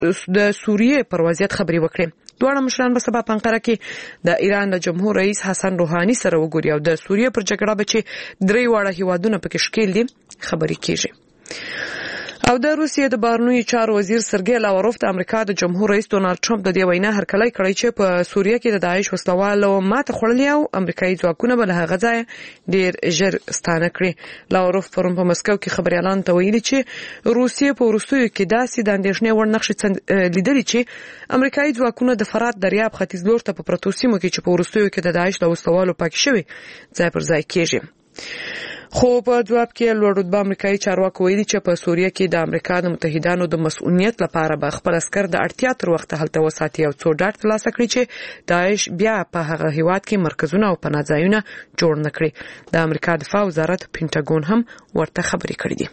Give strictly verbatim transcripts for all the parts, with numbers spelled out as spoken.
د سوریې پر وضعیت خبرې وکړې. دواړه مشران به سبا په انقره کې د ایران د جمهور رئیس حسن روحاني سره وګوري او د سوریې پر جګړه به چې درې واړه هیوادونه پکې شکیل دي خبرې کیږي. او د روسیې د بهرنیو چارو وزیر سرګی لاوروف د امریکا د جمهور رئیس ډونالد ټرمپ د دې وینا هرکلی کړی چې په سوریه کې د داعش وسلوالو ماته خوړلې او امریکایي ځواکونه به له هغه ځایه ډېر ژر ستانه کړي. لاوروف پرون په مسکو کې خبريالانو ته ویلي چې روسیې په وروستیو کې داسې د اندېښنې وړ نقشې لیدلې چې امریکایي ځواکونه د فرات دریاب ختیځ لور ته په پرتو سیمو کې چې په وروستیو کې د داعش د وسلوالو پاک شوي ځای پر ځای کېږي. خو په جواب کې لوړ رتبه امریکایي چارواکو ویلي چې په سوریه کې د امریکا د متحدانو د مسؤلیت لپاره به خپل عسكر د اړتیا تر وخت هلته وساتي او څو ډاډ ترلاسه کړي چې داعش بیا په هغه هیواد کې مرکزونه او پناه ځایونه جوړ نه کړي. د امریکا دفاع وزارت پینټاګون هم ورته خبرې کړې دي.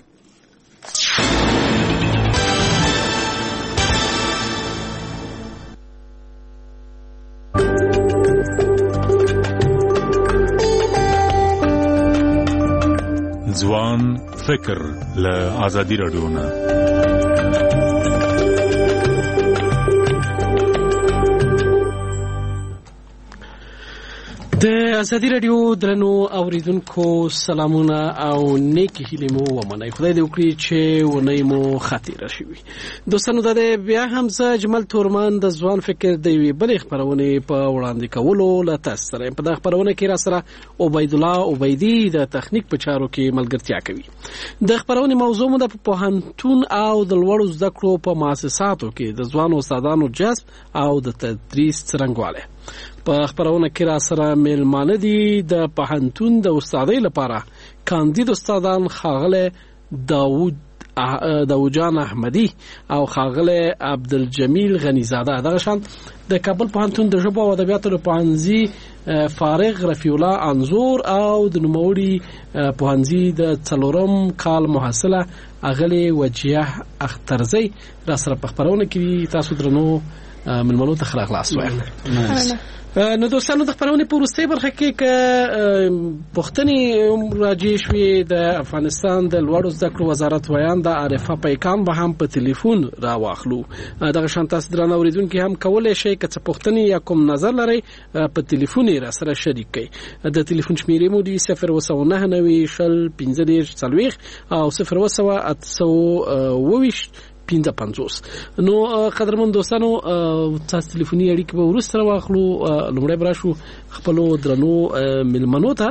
ځوان فکر له آزادي رادیو نه. د ازادي رادیو درنو اوریدونکو سلامونه او نیکی هیلې مو ومنئ. خدای دې وکړي چې ونې مو خاطره شي. دوستانو د بیا هم زه جمال تورمان د ځوان فکر د یوې بلې خبرونې په وړاندې کولو له تاسو سره په دغه خبرونه کې را سره عبید الله عبیدی د تخنیک په چارو کې ملګرتیا کوي. د خبرونې موضوع مو د پوهنتون او د لوړو زده کړو په مؤسساتو کې د ځوان استادانو جذب او د تدریس څرنګوالی. په خبرونه کې را سره میلمانه دي د پوهنتون د استادۍ لپاره کاندید استادان خاغله داوود داوجان احمدی او خاغله عبدالجمیل غنیزاده. دغه شان د کابل پوهنتون د ژبو او ادبیاتو پوهنځي فارغ رفیع الله انزور او د نوموړي پوهنځي د څلورم کال محصله اغلی وجیه اخترزی را سره په خبرونه کې تاسو درنو ملمنو ته خلاص خلاص وای. نو دوستانو د خبرونې په وروستۍ برخه کې ک پښتني راجع شوې د افغانستان د لوړو زده کړو وزارت ویان د عارفه پیکان به هم په ټلیفون را واخلو. دغه شان تاسو درنه اوریدونکو هم کولای شئ که څه پښتني یا کوم نظر لرئ په ټلیفون را سره شریک کړئ. د ټلیفون شمیرې مو دي صفر و نه نوي شل پنځه دېرش څلوېښت او صفر و اته سوه اوويشت پنځه پنځوس. نو قدرمن دوستانو تاسو ټلیفوني اړیکې به وروسته واخلو. لومړی براشو خپل درنو ملمنو ته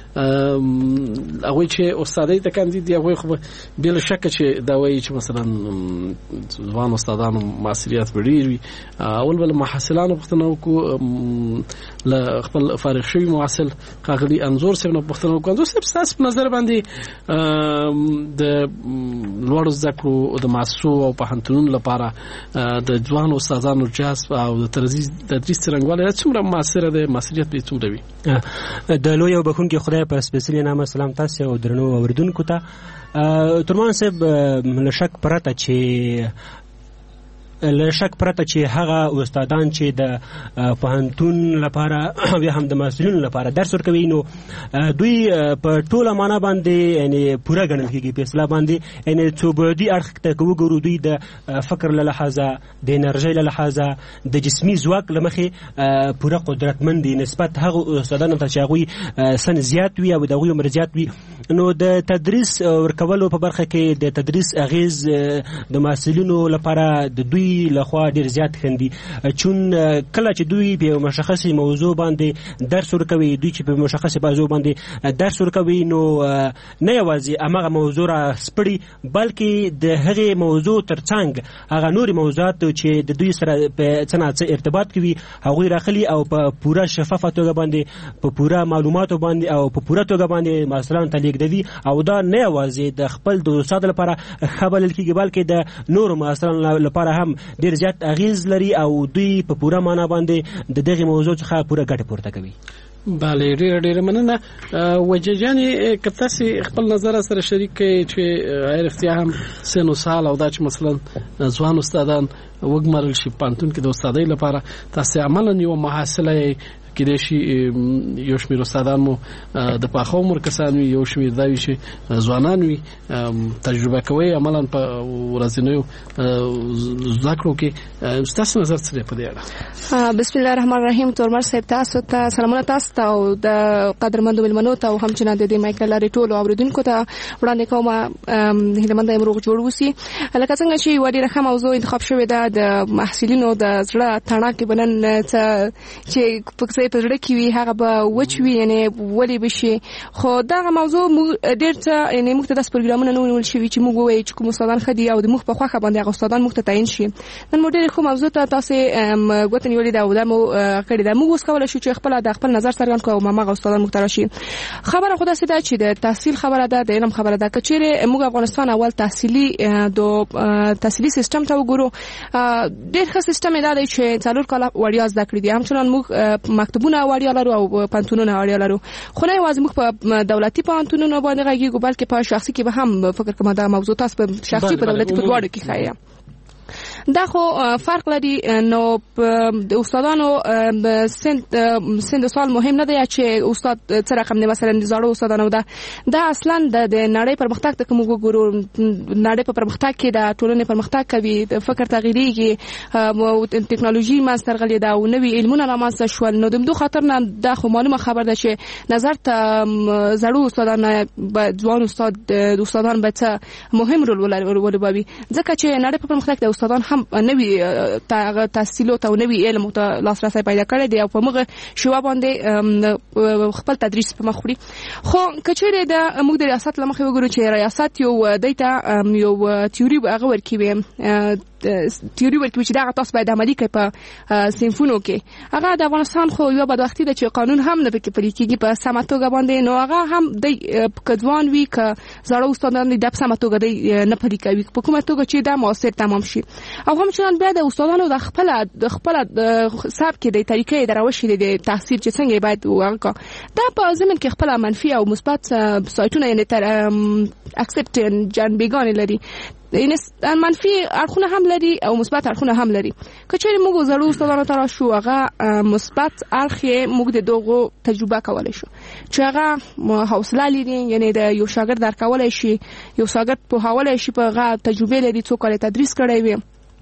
هغه چې استادای ته کاندید دی هغه خو بل شک چې دا وایي چې مثلا ځوان استادانو مسؤلیت وړي اول بل محصلانو پښتنو کو ل خپل فارغ شوی محصل قاغلی انزور سره پښتنو کو انزور سره تاسو په نظر باندې د لوړ زده کړو د ماسو او پوهنتون لپاره د ځوان استادانو جذب او د تدریس تدریس څنګه څومره موثره ده مسؤلیت به څومره وي. د لوی وبخون کې خدای په سپیشلی نامه سلام تاسو او درنو اوریدونکو ته. ترمان صاحب لشک پرته چې لشک پرته چې هغه استادان چې د پوهنتون لپاره بیا هم د مسؤلینو لپاره درس ورکوي نو دوی په ټوله معنا باندې یعنی پوره ګڼل کېږي په اصطلاح باندې یعنی څوبدي اړخ ته وګورو دوی د فکر له لحاظه د انرژي له لحاظه د جسمي ځواک له مخې پوره قدرتمند دي نسبت هغه استادانو ته چې هغوی سن زیات وي او د هغوی عمر زیات وي. نو د تدریس ورکولو په برخه کې د تدریس اغیز د مسؤلینو لپاره د دوی لخوا ډیر زیات خندي چون کله چې دوی په مشخصي موضوع باندې درس ورکوي دوی چې په مشخصي موضوع باندې درس ورکوي نو نه یوازې هغه موضوع را سپړي بلکې د هغه موضوع ترڅنګ هغه نوري موضوعات چې د دوی سره په څنګه ارتباط کوي هغه راخلي او په پوره شفافه توګه باندې په پوره معلوماتو باندې او په پوره توګه باندې مثلا تلیږدوي او دا نه یوازې د خپل د استاد لپاره خبل کېږي بلکې د نور مثلا لپاره هم ډیر زیات اغیز لري او دوی په پوره معنا باندې د دغه موضوع څخه پوره ګټه پورته کوي. بله ډیر ډیر مننه. وجهجاني کته سي خپل نظر سره شریک کړي چې هر اختیار هم سنو سال او دا چې مثلا ځوان استادان وګمرل شي پانتون کې د استادۍ لپاره تاسو عملاً یو محصله کېدای شي یو شمېر استادان مو د پاخه عمر کسان وي، یو شمېر دا وي چې ځوانان وي. تجربه کوي عملاً په ورځنیو زده کړو کې. ستاسو نظر څه دی په دې اړه؟ بسم الله الرحمن الرحیم. تورمر صاحب تاسو ته سلامونه تاسو ته او د قدرمنو ملمنو ته او هم چې نه د دې مایکل لري ټول اوریدونکو ته وړاندې کوم هیله مند امروغ جوړ وسی. لکه څنګه چې وړي رقم موضوع انتخاب شوې ده د محصلینو د زړه تڼاکې بنن چې پکې په زړه کې وي هغه به وچوي، یعنی ولې بشي. خو دا موضوع ډېر څه یعنی موږ ته د پروګرامونو نه ونیول شوی چې موږ وایو چې کوم استادان خدي او د موږ په خوخه باندې هغه استادان موږ ته تعین شي. نن مو ډېر خو موضوع ته تاسو غوښتنه نیولې ده او دا مو کړی ده. موږ اوس کولای شو چې خپل د خپل نظر څرګند کوو او ماغه استادان موږ ته راشي. خبره خو دا سده چې د تحصیل خبره ده، د علم خبره ده. کچېره موږ افغانستان اول تحصیلي د تحصیلي سیستم ته وګورو، ډېر ښه سیستم دی چې څلور کاله وړیا زده کړې دي. همچنان موږ مکتبونه وړیا لرو او پانتونونه وړیا لرو. خو نه یوازې موږ په دولتي پانتونونو باندې غږیږو بلکې په شخصي کې به هم فکر کوم دا موضوع تاسو په شخصي په دولتي په دواړو کې ښایي. دا خو فرق لري. نو د استادانو سند سند سوال مهم نه دی چې استاد څه رقم دی، مثلا د زړو استادانو ده دا اصلا د نړۍ پرمختګ ته کوم وګورو. نړۍ په پرمختګ کې د ټولنې پرمختګ کوي، د فکر تغییرېږي او ټکنالوژي ماستر غلي دا او نوي علمونه رامنځته شول. نو د دوه خاطر نه دا خو معلومه خبر ده چې نظر ته زړو استادانو ځوان استاد د استادان به څه مهم رول ولوبوي، ځکه چې نړۍ په پرمختګ د استادان هم نوی تحصیل او نوی علم ته لاسرسي پیدا کړی دی او په موږ شوا باندې خپل تدریس په مخ وړي. خو کچېره د موږ د ریاست لمخې وګورو چې ریاست یو دایته یو تیوري هغه ورکوي تیوري ورکوي چې دا تاسو باید عملي کړئ په صنفونو کې. هغه د افغانستان خو یو بدبختي ده چې قانون هم نه پکې پلي کېږي په سمه توګه باندې. نو هغه هم د کځوان وی ک زړو استادان د سمه توګه د نه پلي کوي په کومه توګه چې دا موثر تمام شي. او هم چې بیا د استادانو د خپل د خپل حساب کې د طریقې دروشي د تحصیل چې څنګه باید وکړه دا په ضمن کې خپل منفي او مثبت سایتونه یعنی تر اکسپټ جنبګان لري. یعنی منفي اړخونه هم لري او مثبت اړخونه هم لري. کچېرې موږ زړو استادانو ته راشو هغه مثبت اړخ موږ د دغه تجربه کولای شو چې هغه حوصله لري، یعنی د یو شاګرد درکولای شي، یو شاګرد په حواله شي په هغه تجربه لري څو کال تدریس کړی وي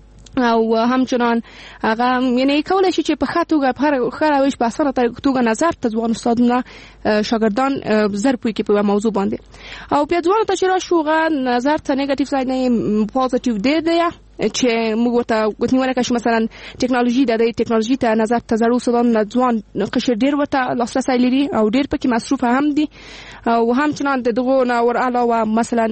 او همچنان هغه یعنی کولای شي چې په خاطوګه په خره ویش په اسانه توګه نظر ته ځوان استادونه شاګردان زر پوي کې په موضوع باندې او بیا ځوان ته چې راشوغه نظر ته نیگیټیو ساید نه پوزټیو دی دی چې موږ ورته غوښتنه وکړو مثلا ټکنالوژي د ټکنالوژي ته نظر ته زړو استادان ځوان قشر ډیر ورته لاسرسي لري او ډیر پکې مصروف هم دي او همچنان دغه نور علاوه مثلا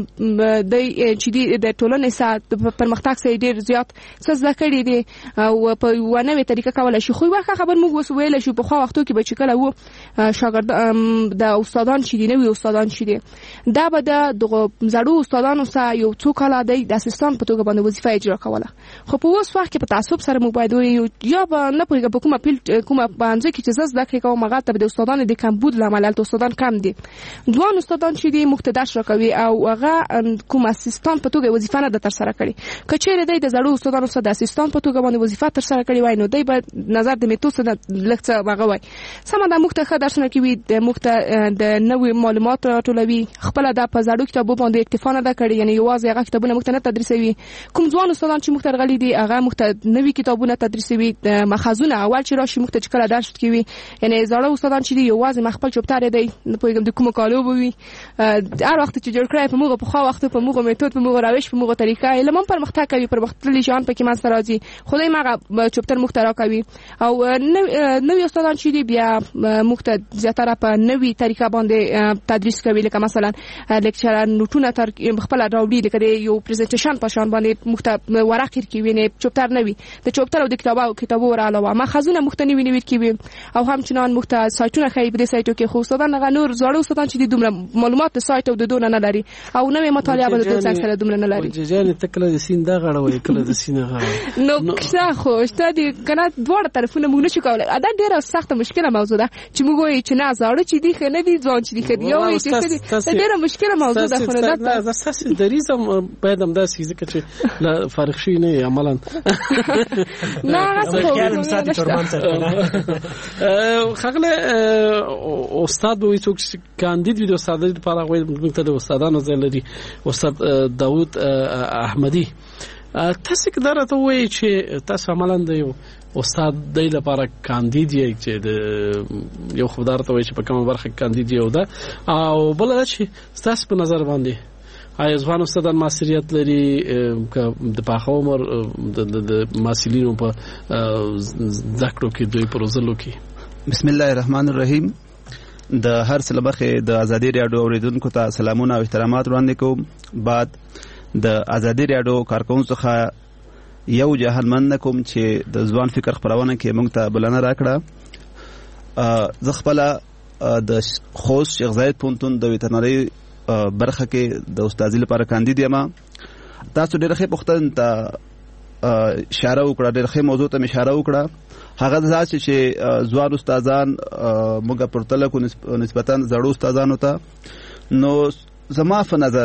د چې د ټولنې سات پرمختګ سره ډیر زیات څه ځکه کړی دي او په ونه طریقه کولای شي. خو واخه خبر موږ وسویل شو په خو وختو کې به چې کله وو شاګرد د استادان چې دي نو استادان چې دي دا به د زړو استادانو سره یو څو کاله د اسسټانټ په توګه باندې وظیفه اجرا کوله. خو په اوس وخت کې په تعصب سره مو باید یو یا به نه پوهیږم په کومه پیل کومه باندې کې چې زړه دقیقه او مغه ته د استادانو د کمبود لامل ته استادان کم دي. ځوان استادان چې دي مختدش راکوي او هغه کوم اسسټانټ په توګه وظیفه نه د تر سره کړي. کچېره دی د زړو استادانو سره د اسسټانټ په توګه باندې وظیفه تر سره کړي وای نو دی به نظر د میتود سره لکه هغه وای سم د مختخه درسونه کې وي د مخته د نوې معلومات راټولوي خپل د په زړو کتابو باندې اکتفا نه کړي یعنی یوازې هغه کتابونه مخته نه تدریسوي. کوم ځوان استادان چې مخته غلي دي هغه مخته نوې کتابونه تدریسوي مخازونه اول چې راشي مخته کله درس کوي یعنی زړو استادان چې دی یوازې مخبل چوپتار دی نه پوهیږم د کوم کالو بوي هر وخت چې جوړ کړی په موږ په خو وخت په موږ میتود په موږ روش په موږ طریقه علم پرمختګ کوي پر وخت لې ځان پکې ماست راځي خدای ماغه چوپتر مخترا کوي او نوې استادان چې دی بیا مخته زیاتره په نوې طریقه باندې تدریس کوي لکه مثلا لیکچر نوټونه تر خپل راوړي لکه یو پریزنټیشن په شان باندې مخته ورق کوي نه چوپتر نوي د چوپتر او د کتابو کتابو علاوه مخزونه مختلفې نوي کوي او همچنان مخته سایتونه خې په دې سایتو کې خو استادان غنور زړو استادان چې دومره معلومات د سایت او د دونه نه لري او نوې مطالعه به د ځان سره دومره نه لري. ججاني تکله د سین دا غړوي کله د سین غړوي نو ښه خو شته دي کنه دواړه طرفونه موږ نشو کولای. دا ډیره سخته مشکله موضوع ده چې موږ وایو چې نه زاړه چې دي خنه دي ځان چې دي خدي یو چې ډیره مشکله موضوع ده. خو نه دا اساس دریزم باید هم دا سیزه چې لا فارغ شي نه عملاً نه خیال ساتي تورمان سره خغله استاد به څوک کاندید وي د استادۍ لپاره غوښتل موږ ته د استادانو ځای لري استاد داوود احمدي. تاسو کدار ته وایي چې تاسو عملاً د یو استاد د لپاره کاندید یې چې د یو خدای ته وایي چې په کومه برخه کاندید یو ده او بل دا چې تاسو په نظر باندې آیا ځوان استادان مسؤلیت لري د پاخه عمر د مسؤلینو په ذکرو کې دوی پروزلو کې؟ بسم الله الرحمن الرحیم. د هر څه لبخه د ازادي رادیو اوریدونکو ته سلامونه او احترامات وړاندې کوم. بعد د ازادي رادیو کارکونکو څخه یو جهانمند کوم چې د ځوان فکر خبرونه کې موږ ته بلنه راکړه. زه خپل د خوست شیخ زاید پونتون د ویټرنری برخه کې د استادۍ لپاره کاندید یم. تاسو ډېر ښه پوښتنه ته اشاره وکړه، ډېر ښه موضوع ته اشاره وکړه. هغه دا چې ځوان استادان موږ پرتله کو نسبتا زړو استادانو ته، نو زما په نظر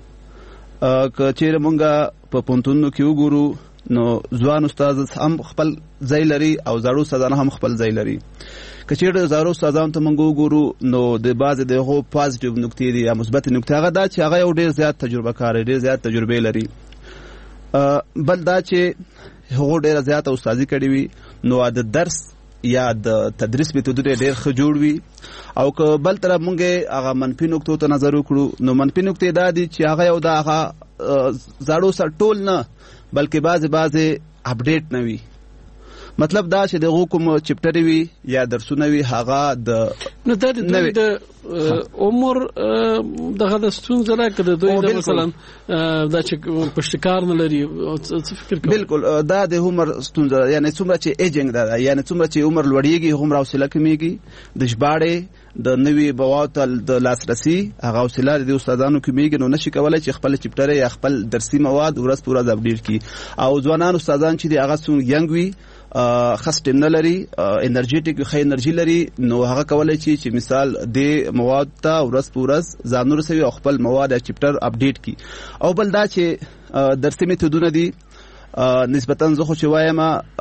که چیرې موږ په پونتونو کې وګورو نو ځوان استاد هم خپل ځای لري او زړو استادان هم خپل ځای لري. که چیرې زړو استادانو ته موږ وګورو نو د بعضې د هغو پازیټیو نکتې دي یا مثبت نکتې، هغه دا چې هغه یو ډېر زیات تجربه کار ډېر زیات تجربې لري. بل دا چې هغو ډېره زیاته استادي کړې وي نو د درس یا د تدریس میتودونه ډېر ښه جوړ وي. او که بل طرف موږ هغه منفي نکتو ته نظر وکړو نو منفي نکتې دا دي چې هغه یو د هغه زړو سره ټول نه بلکې بعضې بعضې اپډیټ نه وي. مطلب دا چې دغه کوم چپټر وي یا درسونه وي هغه د نو د دوی د عمر دغه د ستونزه نه کړه دوی د مثلا دا چې پښتکار نه لري څه فکر کوي؟ بالکل دا د عمر ستونزه، یعنی څومره چې ایجنګ ده یعنی څومره چې عمر لوړیږي هم حوصله کمیږي د ژباړې د نوي موادو د لاسرسي هغه حوصله د استادانو کمیږي نو نشي کولای چې خپل چپټر یا خپل درسي مواد ورځ په ورځ اپډیټ کړي. او ځوانان استادان چې هغه څنګه ینګ وي خاص ټیم نه لري انرژیټیک خې انرژي لري نو هغه کولای شي چې مثال د مواد ته ورځ په ورځ ځان ورسوي او خپل مواد یا چپټر اپډیټ کړي. او بل دا چې درسي میتودونه دي نسبتا زه خو چې وایم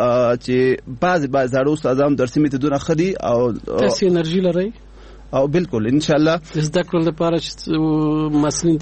چې بعض بعض زړو استادان درسي میتودونه خدي او تاسو انرژي لري او بالکل ان شاء الله زده کړل لپاره چې مسلین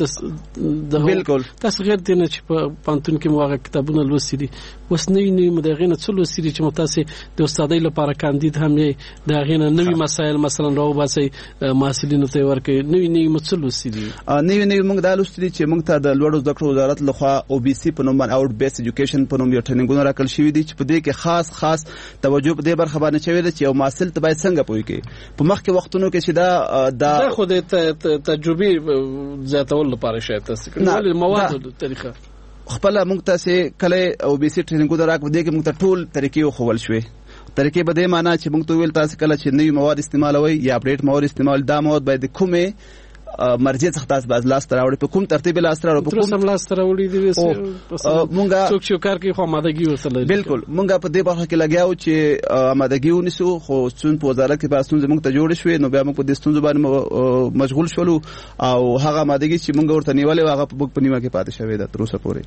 د بالکل تاسو غیر دي نه چې په پانتون کې موغه کتابونه لوستي دي اوس نوی نوی مدغینه څو لوستي دي چې متاسي د استادۍ لپاره کاندید هم یې د غینه نوی مسایل مثلا راو باسي مسلین ته ورکه نوی نوی مڅ لوستي دي نوی نوی موږ دا لوستي دي چې موږ ته د لوړو زده کړو وزارت لخوا او بي سي په نوم باندې اوټ بیس ایجوکیشن په نوم یو ټریننګونه راکړل شوی دي چې په دې کې خاص خاص توجه په دې برخه باندې شوی دی چې یو محصل ته باید څنګه پوي کې په مخکې وختونو کې چې دا دا خو د تجربې زیاتول لپاره شاید تاسو کړل مواد طریقه خپل موږ ته کله او بي سي ټریننګونه راکړو دي کې موږ ته ټول طریقې خو ول شوي. طریقې به دې معنی چې موږ ته ویل تاسو کله چې نوی مواد استعمالوي یا اپډیټ مواد استعمال دا مواد باید کومه مرجع څخه تاسو باز لاس تراوړي په کوم ترتیب لاس تراوړي په کوم لاس تراوړي دي مونږه څوک چې کار کوي خو آمادګي ورسره بالکل مونږه په دې برخه کې لګیاو چې آمادګي ونیسو خو څون په وزارت کې پاسون زموږ ته جوړ شوې نو بیا موږ په دې ستونزو باندې مشغول شولو او هغه آمادګي چې مونږ ورته نیولې هغه په په نیمه کې پاتې شوې ده تر اوسه پورې.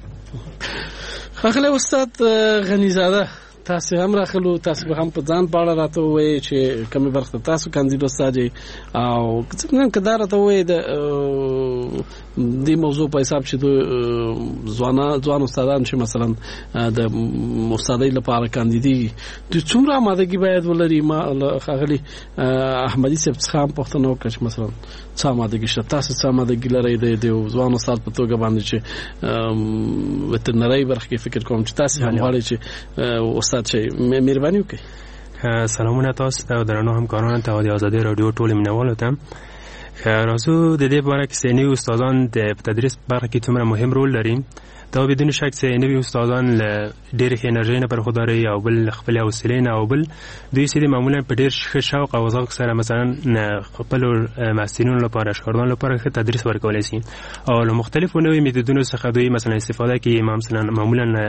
خاله استاد غنیزاده تاسو هم راخلو تاسو هم په ځان باندې راته وایي چې کومه برخه تاسو کاندید استاد او څنګه کدار راته وایي د دې موضوع په حساب چې ځوان ځوان استادان چې مثلا د استادۍ لپاره کاندیدي د څومره آمادګي باید ولري. ما خاغلی احمدي صاحب څخه پوښتنه وکړه چې مثلا څه آمادګي شته تاسو څه آمادګي لرئ د ځوان استاد په توګه باندې چې وترنری برخه کې فکر کوم چې تاسو هم غواړئ چې استاد شي مهرباني وکړئ. سلامونه تاسو ته درنو همکارانو ته د آزادي رادیو ټول مینوالو ته راځو د دې باره کې سنی استادان د تدریس برخه کې څومره مهم رول لري. دا بدون شک چې نوی استادان له ډېر ښه انرژي نه برخورداري او بل خپل حوصله نه او بل دوی سړي معمولا په ډېر ښه شوق او ذوق سره مثلا خپل محصلینو لپاره شاګردانو لپاره ښه تدریس ورکولی شي او له مختلفو نوي میتودونو څخه دوی مثلا استفاده کوي. مثلا معمولا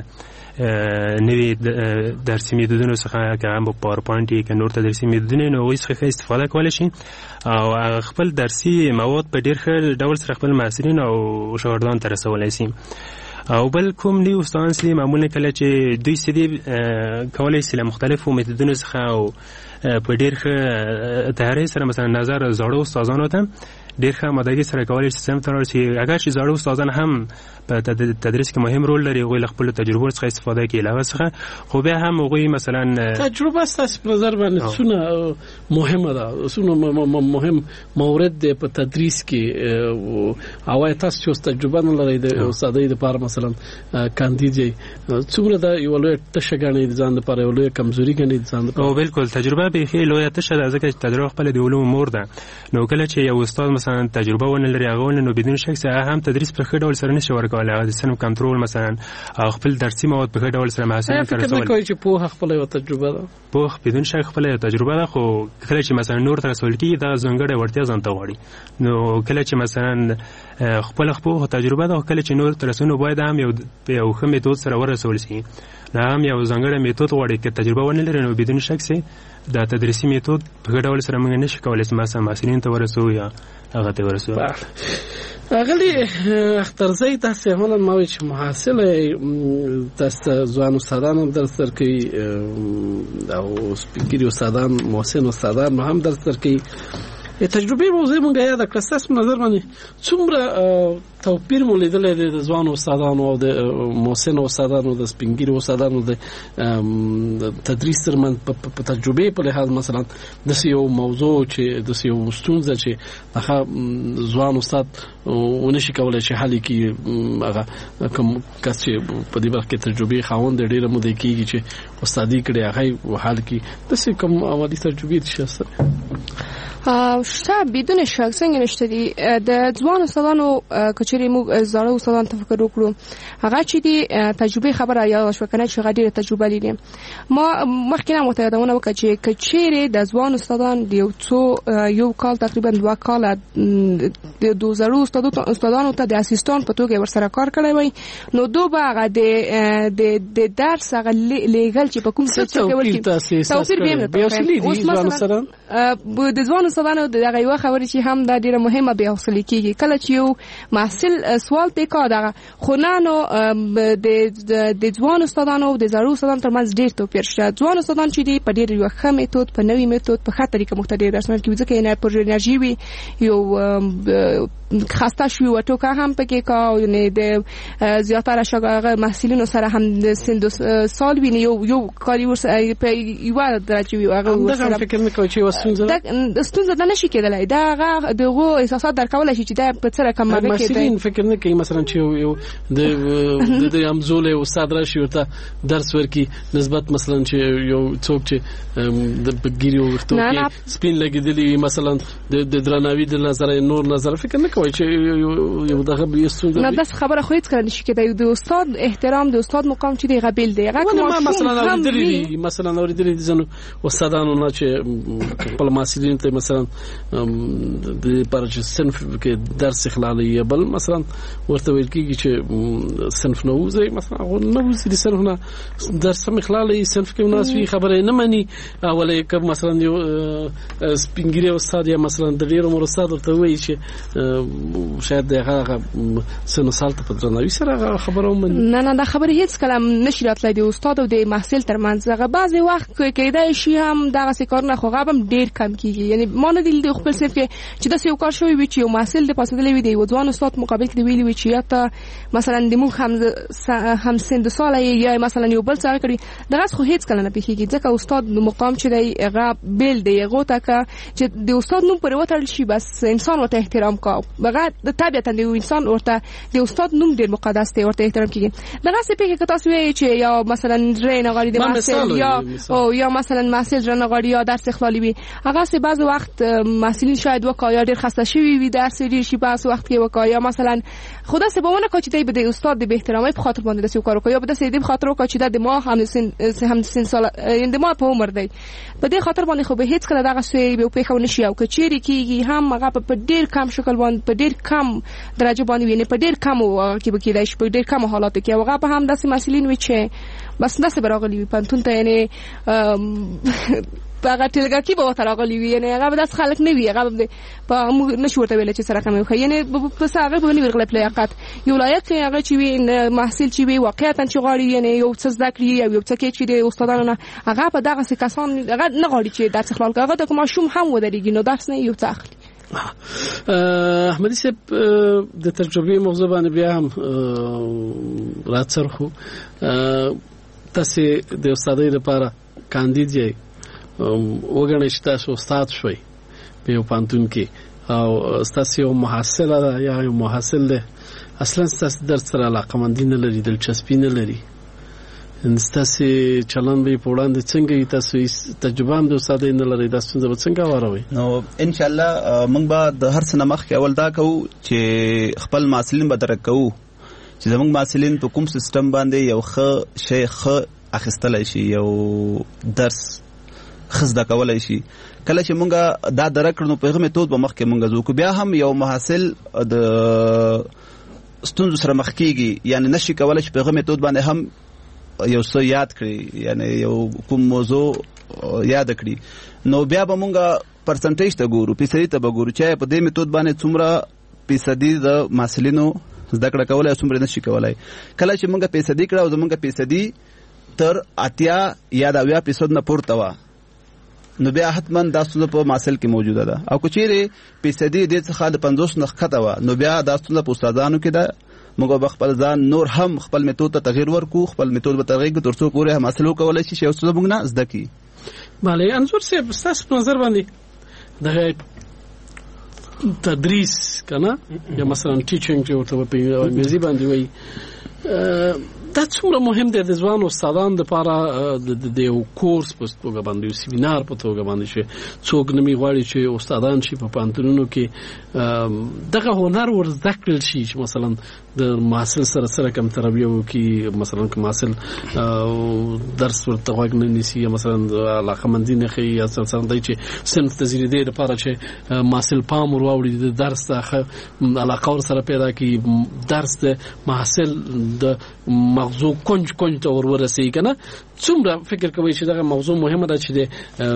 نوي درسي میتودونو څخه که هم په پاورپوینټ کې نور تدریسي میتودونه نو هغوی څخه استفاده کولی شي او خپل درسي مواد په ډېر ښه ډول سره خپل محصلین او شاګردانو ته رسولی شي. او بل کوم نوي استادان چې معمولا کله چې دوی سړي کولی شي له مختلفو میتودونو څخه او په ډېر ښه تیارۍ سره مثلا نظر زاړه استادانو ته ډېر ښه آمادګي سره کولی شي سم ته لاړ شي. اگر چې زاړه استادان هم په تدریس کې مهم رول لري، هغوی له خپلو تجربو څخه استفاده کوي، له هغه څخه خو بیا هم هغوی مثلا تجربه ستاسو په نظر باندې څونه مهمه ده، څونه مهم مورد دی په تدریس کې او تاسو چې تجربه نه لرئ د استادۍ لپاره مثلا کاندید یې څومره ده یو لوی تشه ګڼئ د ځان لپاره، یو لوی کمزوري ګڼئ د ځان لپاره؟ او بالکل تجربه بیخي لویه تشه ده، ځکه چې تجربه خپله د علومو مور ده. نو کله چې یو استاد مثلا تجربه ونه لري هغه ونه نو بدون شک هغه هم تدریس په ښه ډول سره نشي ورکولی، هغه د صنف کنټرول مثلا او خپل درسي مواد په ښه ډول سره محصلینو ته رسول. فکر نه کوئ چې پوهه خپله یوه تجربه ده؟ پوهه بدون شک خپله یوه تجربه ده، خو کله چې مثلا نور ته رسول کېږي دا ځانګړې وړتیا ځان ته غواړي. نو کله چې مثلا خپله پوهه تجربه ده، کله چې نور ته رسول نو باید هم یو یو ښه میتود سره ورسول شي، نو هم یو ځانګړی میتود غواړي. که تجربه ونه لري نو بدون شک سي دا تدریسي میتود په ښه ډول سره موږ نشو کولی چې مثلا محصلینو ته ورسوو یا هغه ته ورسوو. اغلی اخترزی تاسو همون ما وی چې محصل تاسو ځوان استادان هم درس درکوي او سپیکري استادان محسن استادان هم درس درکوي. تجربه موضوع مونږه یاد کړه، تاسو نظر باندې څومره توپیر مو لیدلې د ځوان استادانو او د محسن استادانو د سپینګیري استادانو د تدریس ترمن په تجربه په لحاظ مثلا د یو موضوع چې د یو ستونزه چې هغه ځوان استاد ونشي کولای چې حل کړي، هغه کوم کس چې په دې برخه کې تجربه خاوند ډیره مو د کیږي چې استادي کړي هغه حل کړي، د کوم عملی تجربه شته؟ شته بدون شک څنګه نشته دي. د ځوان استادانو کچري موږ زړه استادان تفکر وکړو، هغه چې دي تجربه خبره یا شو کنه چې غډیره تجربه لري. ما مخکې نه متعهدونه وکړه چې کچيري د ځوان استادان دی یو یو کال تقریبا دوه کال د دوه زړه استادانو ته د اسیستان په توګه ورسره کار کړی وای، نو دوه هغه د د درس هغه لیګل چې په کوم څه کې ورته توپیر به اوس مثلا د ځوان استادانو دغه یو خبرې چې هم دا ډیره مهمه به حاصل کیږي. کله چې یو محصل سوال پکا دغه خونانو د د ځوان استادانو او د زړو استادانو ترمنځ ډیر توپیر شته. ځوان استادان چې دی په ډیر یو ښه میتود په نوې میتود په ښه طریقه مختلف درس ورکوي، ځکه نه پر انرژي وي یو خاصه شوی و ټوکا هم پکې کا، یعنی د زیاتره شاګرد محصلینو سره هم د سند سال ویني یو یو کاری ورسره په یو درجه وي. هغه ورسره فکر نه کوي چې وسونځه د ستونزه نه نشي کېدلای، دا هغه دغه احساسات درکول شي چې دا په څه رقم باندې کېدای. محصلین فکر نه کوي مثلا چې یو د د امزول استاد راشي ورته درس ورکي نسبت مثلا چې یو څوک چې د بګيري وختو کې سپین لګیدلی مثلا د درناوي د نظر نور نظر فکر نه کوي چې یو دغه بیستون نه داس خبره خو هیڅ کړی نشي کېدای. د استاد احترام د استاد مقام چې دی غبل دی، هغه کوم مثلا اوریدلی مثلا اوریدلی ځنو استادانو نه چې خپل محصلین ته مثلا د پرچ صنف کې درس اخلالي بل مثلا ورته ویل کیږي چې صنف نه وځي، مثلا غو نه وځي د صنف نه درس اخلالي صنف کې مناسبي خبره نه مني، ولې کوم مثلا یو سپینګری استاد یا مثلا د ډیرو مور استاد ورته وایي چې شاید دغه سن سال ته پدرناوي سره خبره ومن نه نه دا خبره هیڅ کلام نشي راتلای. د استاد او د محصل ترمنځ هغه بعضي وخت کېدای شي هم دغه سکارونه خو غوام ډیر کم کیږي. یعنی ما نه دل د خپل صرف کې چې د یو کار شوی وي چې یو محصل د پاسدلې وي د یو ځوان استاد مقابل کې ویلي وي چې یا ته مثلا د موږ هم هم سن سال یا مثلا یو بل څه کړی، دغه خو هیڅ کله نه پیږي، ځکه استاد د مقام چې دی هغه بیل دی هغه ته چې د استاد نوم پر وترل شي، بس انسان ورته احترام کا بغیر د طبيعت د انسان ورته د استاد نوم ډیر مقدس دی، ورته احترام کیږي. دغه څه په کې که تاسو وایئ چې یا مثلا رینه غړي د محصل یا او یا مثلا محصل رانه غړي یا درس اخلالي وي، هغه څه بعض وخت وخت محصلین شاید وکایا ډیر خسته شوي وي درس ډیر شي په وخت کې وکایا مثلا خدا سبونه کوچ دی به استاد د احترامي په خاطر باندې د کار وکایا به د سیدی په خاطر وکایا چې د ما هم سن هم سن سال د ما په عمر دی په دې خاطر باندې خو به هیڅ کله دغه سوی به په خو نشي او کچيري کیږي هم هغه په ډیر کم شکل باندې په ډیر کم درجه باندې ویني په ډیر کم کې به کېدای شي په ډیر کم حالات کې هغه په هم داسې مسلین وي چې بس داسې براغلی وي پنتون ته یعنی هغه ټلګه کې به وتراغلی وي یعنی هغه داس خلک نه وي هغه په نشورته ویل چې سره کوم خو یعنی په ساغه په نیو غلط لیاقت یو لایق هغه چې وي محصل چې وي واقعیت چې غواړي یعنی یو څه ذکر یو یو څه کې چې د استادانو هغه په دغه څه کسان هغه نه غواړي چې درس خلک هغه ته کوم شوم هم ودرېږي نو درس نه یو څه اخلي. احمدي صاحب د تجربې موضوع باندې بیا هم راڅرخو تاسو د استادۍ لپاره کاندید یې وګڼئ چې تاسو استاد شوي په یو پانتون کې او تاسو یو محصل یا یو محصل ده اصلا تاسو درس سره علاقمندي نه لري دلچسپي نه لري تاسو چلن به پوړاند څنګه تاسو تجربه هم د استاد نه لري تاسو څنګه څنګه واروي نو ان شاء الله موږ به د هر څه مخ کې اول دا کوو چې خپل محصلین به درک کوو چې زموږ محصلین په کوم سیستم باندې یو ښه شی ښه اخیستلای شي یو درس خزده کولای شي کله چې مونږه دا درک کړو په هغه میتود به مخ کې مونږ زو بیا هم یو محصل د ستونزو سره مخ کیږي یعنی نشي کولای چې په هغه میتود باندې هم یو څه یاد کړي یعنی یو کوم موضوع یاد کړي نو بیا به مونږه پرسنټیج ته ګورو فیصدي ته به ګورو چې په دې میتود باندې څومره فیصدي د محصلینو زده کړه کولای څومره نشي کولای کله چې مونږه فیصدي کړو زمونږه فیصدي تر اتیا یا د اویا فیصد نه پورته و نو بیا حتما دا ستونزه په محصل کې موجوده ده او کچېرې فیصدي دې څخه د پنځوس نه ښکته وه نو بیا دا ستونزه په استادانو کې ده موږ به خپل ځان نور هم خپل میتود ته تغییر ورکو خپل میتود به تغییر کړو تر څو پورې هم حاصل وکولای شي چې یو څه موږ نه زده کړي. بله انظور صاحب ستاسو په نظر باندې د تدریس کنه یا مثلا ټیچینګ چې ورته په انګلیزي باندې وایي دا څومره مهم دی د ځوان استادانو لپاره د یو کورس په توګه باندې یو سیمینار په توګه باندې چې څوک نمی غواړي چې استادان شي په پانتونونو کې دغه هنر ور زده کړل شي چې مثلا د محصل سره سره کوم تربیه وکړي مثلا کوم محصل درس ورته غوږ نه نیسي یا مثلا علاقمندي نه ښیي یا سره دی چې صنف ته ځینې دی لپاره چې محصل پام ور واوړي د درس ته علاقه ور سره پیدا کړي درس د محصل د موضوع کنج کنج ته ور ورسي کنه څومره فکر کوي چې دغه موضوع مهمه ده چې د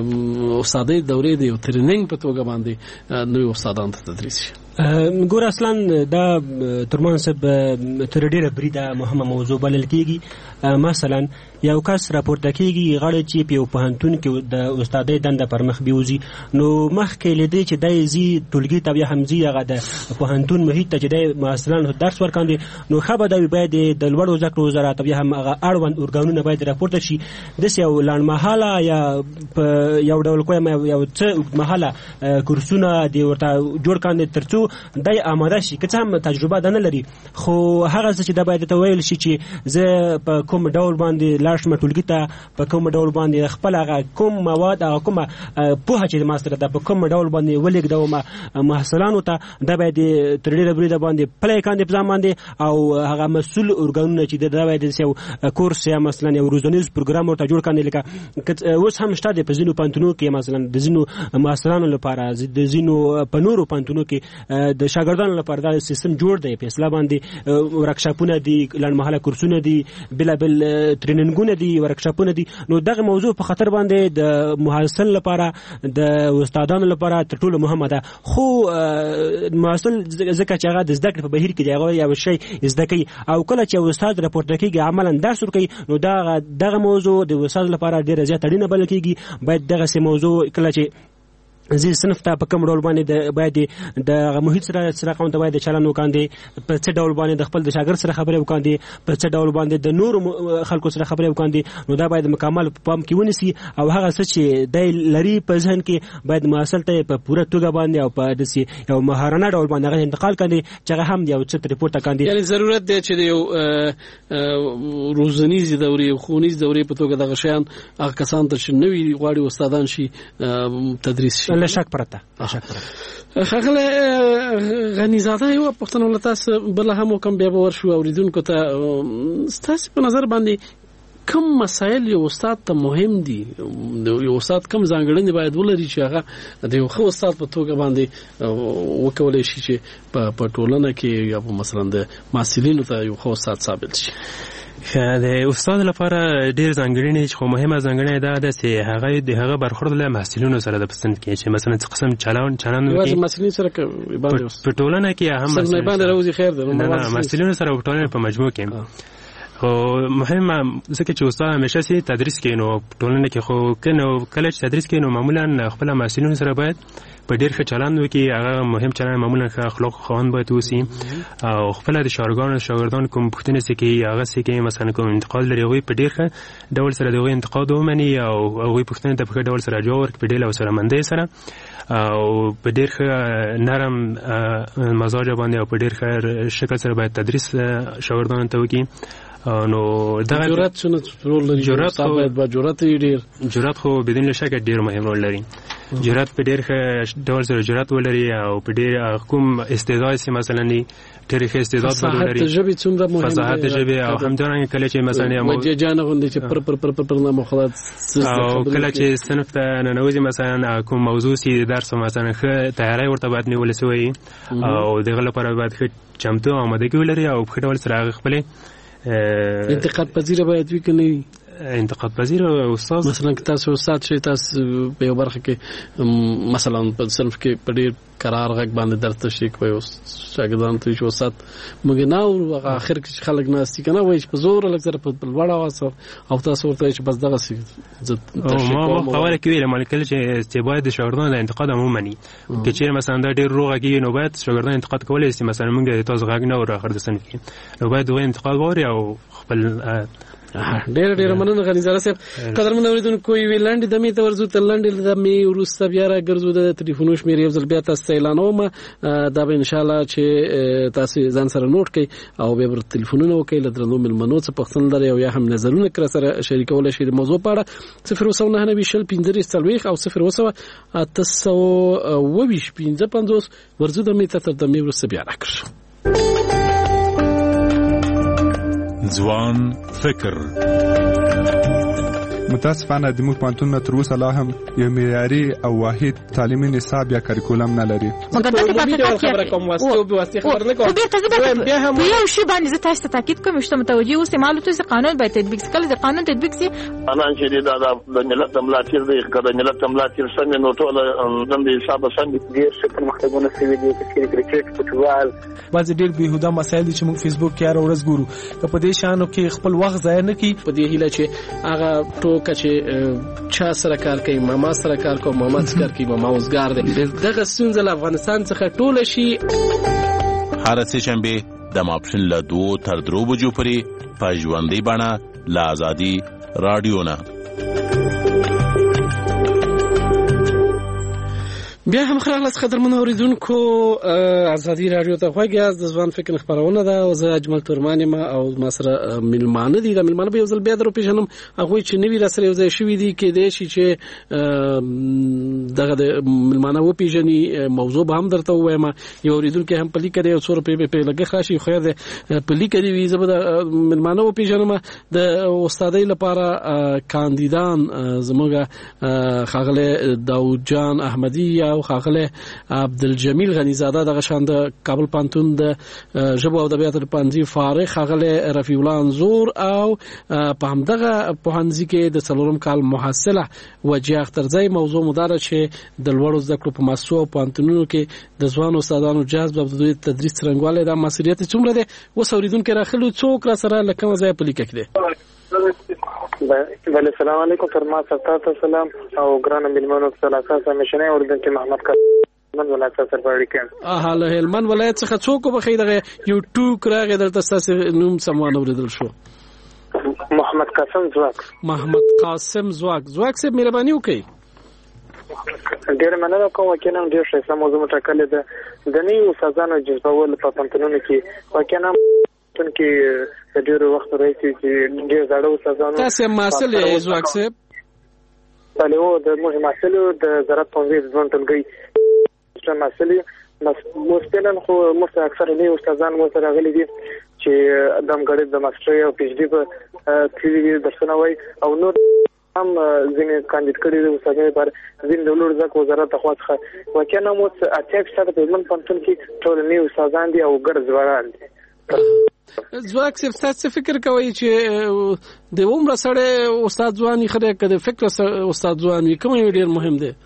استادۍ دورې د یو ټریننګ په توګه باندې نوې استادان ته تدریس شي. ګور اصلا دا ترمان صاحب تر ډیره بریده مهمه موضوع بلل کیږي. مثلا یو کس راپورته کیږي غړي چې په پوهنتون کې د استادۍ دنده پر مخ بیوزي نو مخ کې لیدي چې دای زی ټولګي ته بیا همزي هغه د پوهنتون محیط ته چې د مثلا درس ورکاندي نو خبر دا باید د لوړو زده کړو وزارت بیا هم هغه اړوند ارګانونه باید راپورته شي د یو لړمحاله یا یو ډول کوم یو څه محاله کورسونه دی ورته جوړ کاندي ترڅو دای آماده شي که څه هم تجربه نه لري خو هغه چې دا باید ته ویل شي چې زه په کوم ډول باندې لاش مټولګی ته په کوم ډول باندې خپل هغه کوم مواد هغه کوم په چې ماستر ده په کوم ډول باندې ولګدو محصلانو ته دا باید تر ډیره بریده باندې پلی کاندي په ځان باندې او هغه مسؤل ارګانونه چې دا باید یو کورس یا مثلا یو روزنیز پروګرام ورته جوړ کاندي لکه اوس هم شته په ځینو پانتونو کې مثلا د ځینو محصلانو لپاره د ځینو په نورو پانتونو کې د شاګردانو لپاره دا سیستم جوړ دی په اسلام باندې ورکشاپونه دي لړمحاله کورسونه دي بلا بل ټریننګونه دي ورکشاپونه دي نو دغه موضوع په خطر باندې د محصل لپاره د استادانو لپاره تر ټولو مهمه ده خو محصل ځکه چې هغه د زده کړې په بهیر کې دی هغه یو شی زده کوي او کله چې استاد راپورته کوي عملاً درس ورکوي نو دغه دغه موضوع د استاد لپاره ډیره زیاته اړینه بلل کېږي باید دغه سه موضوع کله چې زی صنف ته په کوم ډول باندې باید د محیط سره سره قوم ته باید چلن وکاندي په څه ډول باندې د خپل د شاګرد سره خبرې وکاندي په څه ډول باندې د نور خلکو سره خبرې وکاندي نو دا باید مکمل په پام کې ونیسي او هغه څه چې د لری په ځین کې باید محصل ته په پوره توګه باندې او په دسي یو مهارانه ډول باندې هغه انتقال کاندي چې هغه هم یو څه ریپورت کاندي یعنی ضرورت دی چې یو روزنیز دوري خونیز دوري په توګه دغه شیان هغه کسان ته چې نوې غواړي استادان شي تدریس شي له شک پرته له شک پرته خغله غنیزاده یو پښتنو له تاسو بل هم کوم بیا ور شو اوریدونکو ته تاسو په نظر باندې کوم مسایل یو استاد ته مهم دي یو استاد کوم ځانګړنې باید ولري چې هغه د یو ښه استاد په توګه باندې وکولای شي چې په ټولنه کې یا مثلا د محصلینو ته یو ښه استاد ثابت شي د استاد لپاره ډیر ځانګړنې خو مهمه ځانګړنه ده د چې هغه د هغه برخورد له محصلینو سره د پسند کې چې مثلا څه قسم چلون چلند وکړي یوازې محصلین سره باندې په ټولنه کې هم مثلا باندې راوځي خیر ده نه محصلینو سره په ټولنه په مجموع کې خو مهمه ځکه چې استاد همیشه سي تدریس کوي نو ټولنه کې خو کنه کله چې تدریس کوي نو معمولا خپل محصلینو سره باید په ډیر ښه چلند وکړي هغه مهم چلند معمولا ښه اخلاق خوان باید اوسي او خپل د شاګردانو شاګردان کوم پوښتنه سي کوي هغه سي کوي مثلا کوم انتقاد لري وي په ډیر ښه ډول سره دغه انتقاد ومني او هغه پوښتنه ته په ډول سره جواب ورکړي په ډیر سره مندې سره او په ډیر ښه نرم مزاج باندې او په ډیر ښه شکل سره باید تدریس شاګردانو ته وکړي نو دا جرأت څنګه رول لري جرأت باید با جرأت ډیر جرأت خو بدون شک ډیر مهم رول لري جرأت په ډیر ښه ډول سره جرأت ولري او په ډیر کوم استعداد سي مثلا ني ډیر ښه استعداد ولري فصاحت ژبه څومره مهمه فصاحت ژبه او همدارنګه کله چې مثلا مو جانه غوندي چې پر پر پر پر پر نه مخالفت او کله چې صنف ته ننوځي مثلا کوم موضوع سي درس مثلا ښه تیاری ورته باید نیول شوی او دغه لپاره باید ښه چمتو آمادګي ولري او په ډول سره خپل انتقاد پذیر باید وي کني انتقاد پذیر استاد مثلا که تاسو استاد شئ تاسو په یو برخه کې مثلا په صنف کې په ډیر قرار غږ باندې درته شي کوي او شاګردان ته چې استاد موږ نه او اخر کې خلک نه استي کنه وایي په زور لږ سره په لوړ اواز او تاسو ورته چې بس دغه سي ما خبره کوي له مالکل چې استباده د شاګردانو د انتقاد عمومي کې چې مثلا دا ډیر روغه کې نو باید شاګردان انتقاد کولای شي مثلا موږ تاسو غږ نه ور اخر د صنف کې نو باید دوی انتقاد ووري او خپل ډېر ډېر مننه غنیزاده صاحب قدرمن اوریدونکو وی لاندې د می ته ورزو ته لاندې د می ورسته بیا را ګرځو د ټلیفون شمیر یو ځل بیا تاسو اعلانوم دا به ان شاء الله چې تاسو ځان سره نوٹ کړئ او به ور ټلیفونونه وکړئ ل درنو ملمنو څخه پښتون لري او یا هم نظرونه کړ سره شریکول شي د موضوع په اړه صفر وسو نه نوي شل پنځه څلويخ او صفر وسو تاسو وویش پنځه پنځوس ورزو د می ته تر د می ورسته بیا راکړ ځوان فکر متاسفانه د موږ پانتون تر اوسه لا هم یو معیاري او واحد تعلیمي نصاب یا کریکولم نه لري. مګر دا خبره کوم واسطه او واسطه خبر نه کوم. بیا هم یو شی باندې زه تاسو ته تاکید کوم چې متوجي اوسئ معلومات چې قانون باید تطبیق شي. کله د قانون تطبیق شي انا چې دا د ملت د ملاتړ دی کله ملت د ملاتړ څنګه نو ټول د حساب څنګه ډیر څه پرمختګونه شوي دي چې کرکټ فوټبال بعض ډیر بهوده مسایل چې موږ فیسبوک کې هر ورځ ګورو که په دې شانو کې خپل وخت ضایع نه کړي په دې هیله چې هغه ټوکه چې چا سره کار کوي ماما سره کار کوي ماما سره کار کوي ماما اوسګار دی دغه ستونزه له افغانستان څخه ټوله شي. هر څه شنبه د ماپښین له دوه تر درو بجو پورې په ژوندۍ بڼه له آزادي رادیو نه. بیا هم خلاص قدرمن اوریدونکو ازادي رادیو ته خوږی د ځوان فکر خبرونه ده او زه اجمل تورمانی ما او ما سره ملمانه دي د ملمانه به یو ځل بیا درو پیژنم هغه چې نوی را سره یو ځای شوی دي کې د شي چې دغه د ملمانه و پیژني موضوع به هم درته وایم یو اوریدونکو هم پلی کړي او څور په په لګي خاصي خو ده پلی کړي وی زبر د ملمانه و پیژنم د استادۍ لپاره کاندیدان زموږه خاغله داود جان احمدی او خاغله عبدالجمیل غنیزاده دغه شان د کابل پانتون د ژبه او ادبیات پانځي فارغ خاغله رفیع الله انزور او په همدغه پوهنځي کې د څلورم کال محصله وجه اخترځي موضوع مدار چې د لوړو زده کړو په مؤسسو او پانتونونو کې د ځوانو استادانو جذب او د تدریس څرنګواله د مسؤلیت څومره ده وسوریدونکو راخلو څوک را سره لکه ځای په لیکه کړي. بله السلام علیکم فرما ستاسو سلام او ګران ملمنو ثلاثه سمشنه اوردونکو محمد کا من ولایت سره پړی کړم اه له هلمند ولایت څخه څوک به خیدغه یو ټوک راغی درته تاسو نوم سمون اوریدل شو. محمد قاسم زواک محمد قاسم زواک زواک سه مهرباني وکړئ. ډیر مننه کوم وکینم ډیر ښه سم موضوع مټکلې ده د نوي استادانو جذبول په پانتونونو کې وکینم تون کې ډیر وخت راځي چې ډیر زړه استادانو تاسو مسلې زواک سه طالعو د موږ محصل د زراعت پوهنځي ځوان ټولګي چې محصل مستنن خو مست اکثر له استادان مو سره غلي دي چې دم غړي د ماستر او پی ایچ ډي په کلیوي درسونه وای او نو هم ځینې کاندید کړي د استادانو پر ځین د لور ځکه وزارت خو څخه وکنه مو اټیک سره په من پنځون کې ټول نیو استادان دي او ګډ ځوانان دي ځواک صرف تاسو فکر کوي چې د عمر سره استاد ځواني خره کده فکر استاد ځواني کوم ډیر مهم دی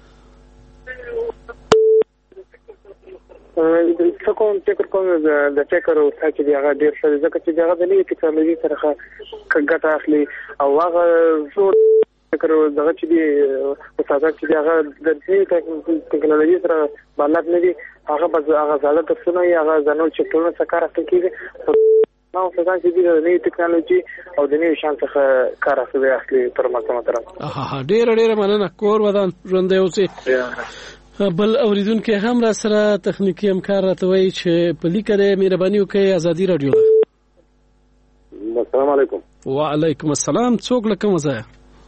څه کوم فکر کوم د فکر او چې دی هغه ډیر څه ځکه چې هغه د نوې ټکنالوژي سره ګټه اخلي او هغه زور فکر دغه چې دی استادان چې هغه د نوې ټکنالوژي سره بلد نه دي هغه به هغه زاده ترڅونه هغه ځانو چې ټول څه کار اخلي کیږي نو استادان چې دی د نوې ټکنالوژي او د نوې شان څخه کار اخلي اخلي تر ماته متره ها ډیر ډیر مننه کور ودان ژوند دی اوسې بل اوریدونکو هم را سره تخنیکی همکار راته وایي چې په لیکره مهرباني وکړئ ازادي رادیو السلام علیکم وعلیکم السلام څوک له کوم ځای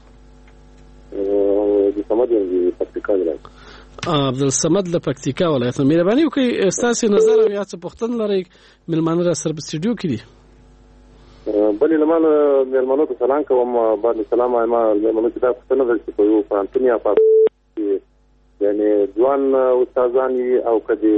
د سمد د پکتیکا ولایت عبد الصمد له پکتیکا ولایت مهرباني وکړئ تاسو نظر او یا څه پوښتنه لرئ ملمانه را سره په سټوډیو کې دي بل لمانه ملمانو ته سلام کوم بعد سلام ما ملمانو ته پوښتنه درته کوم په انټونیا په یعنی ځوان استادان او کدي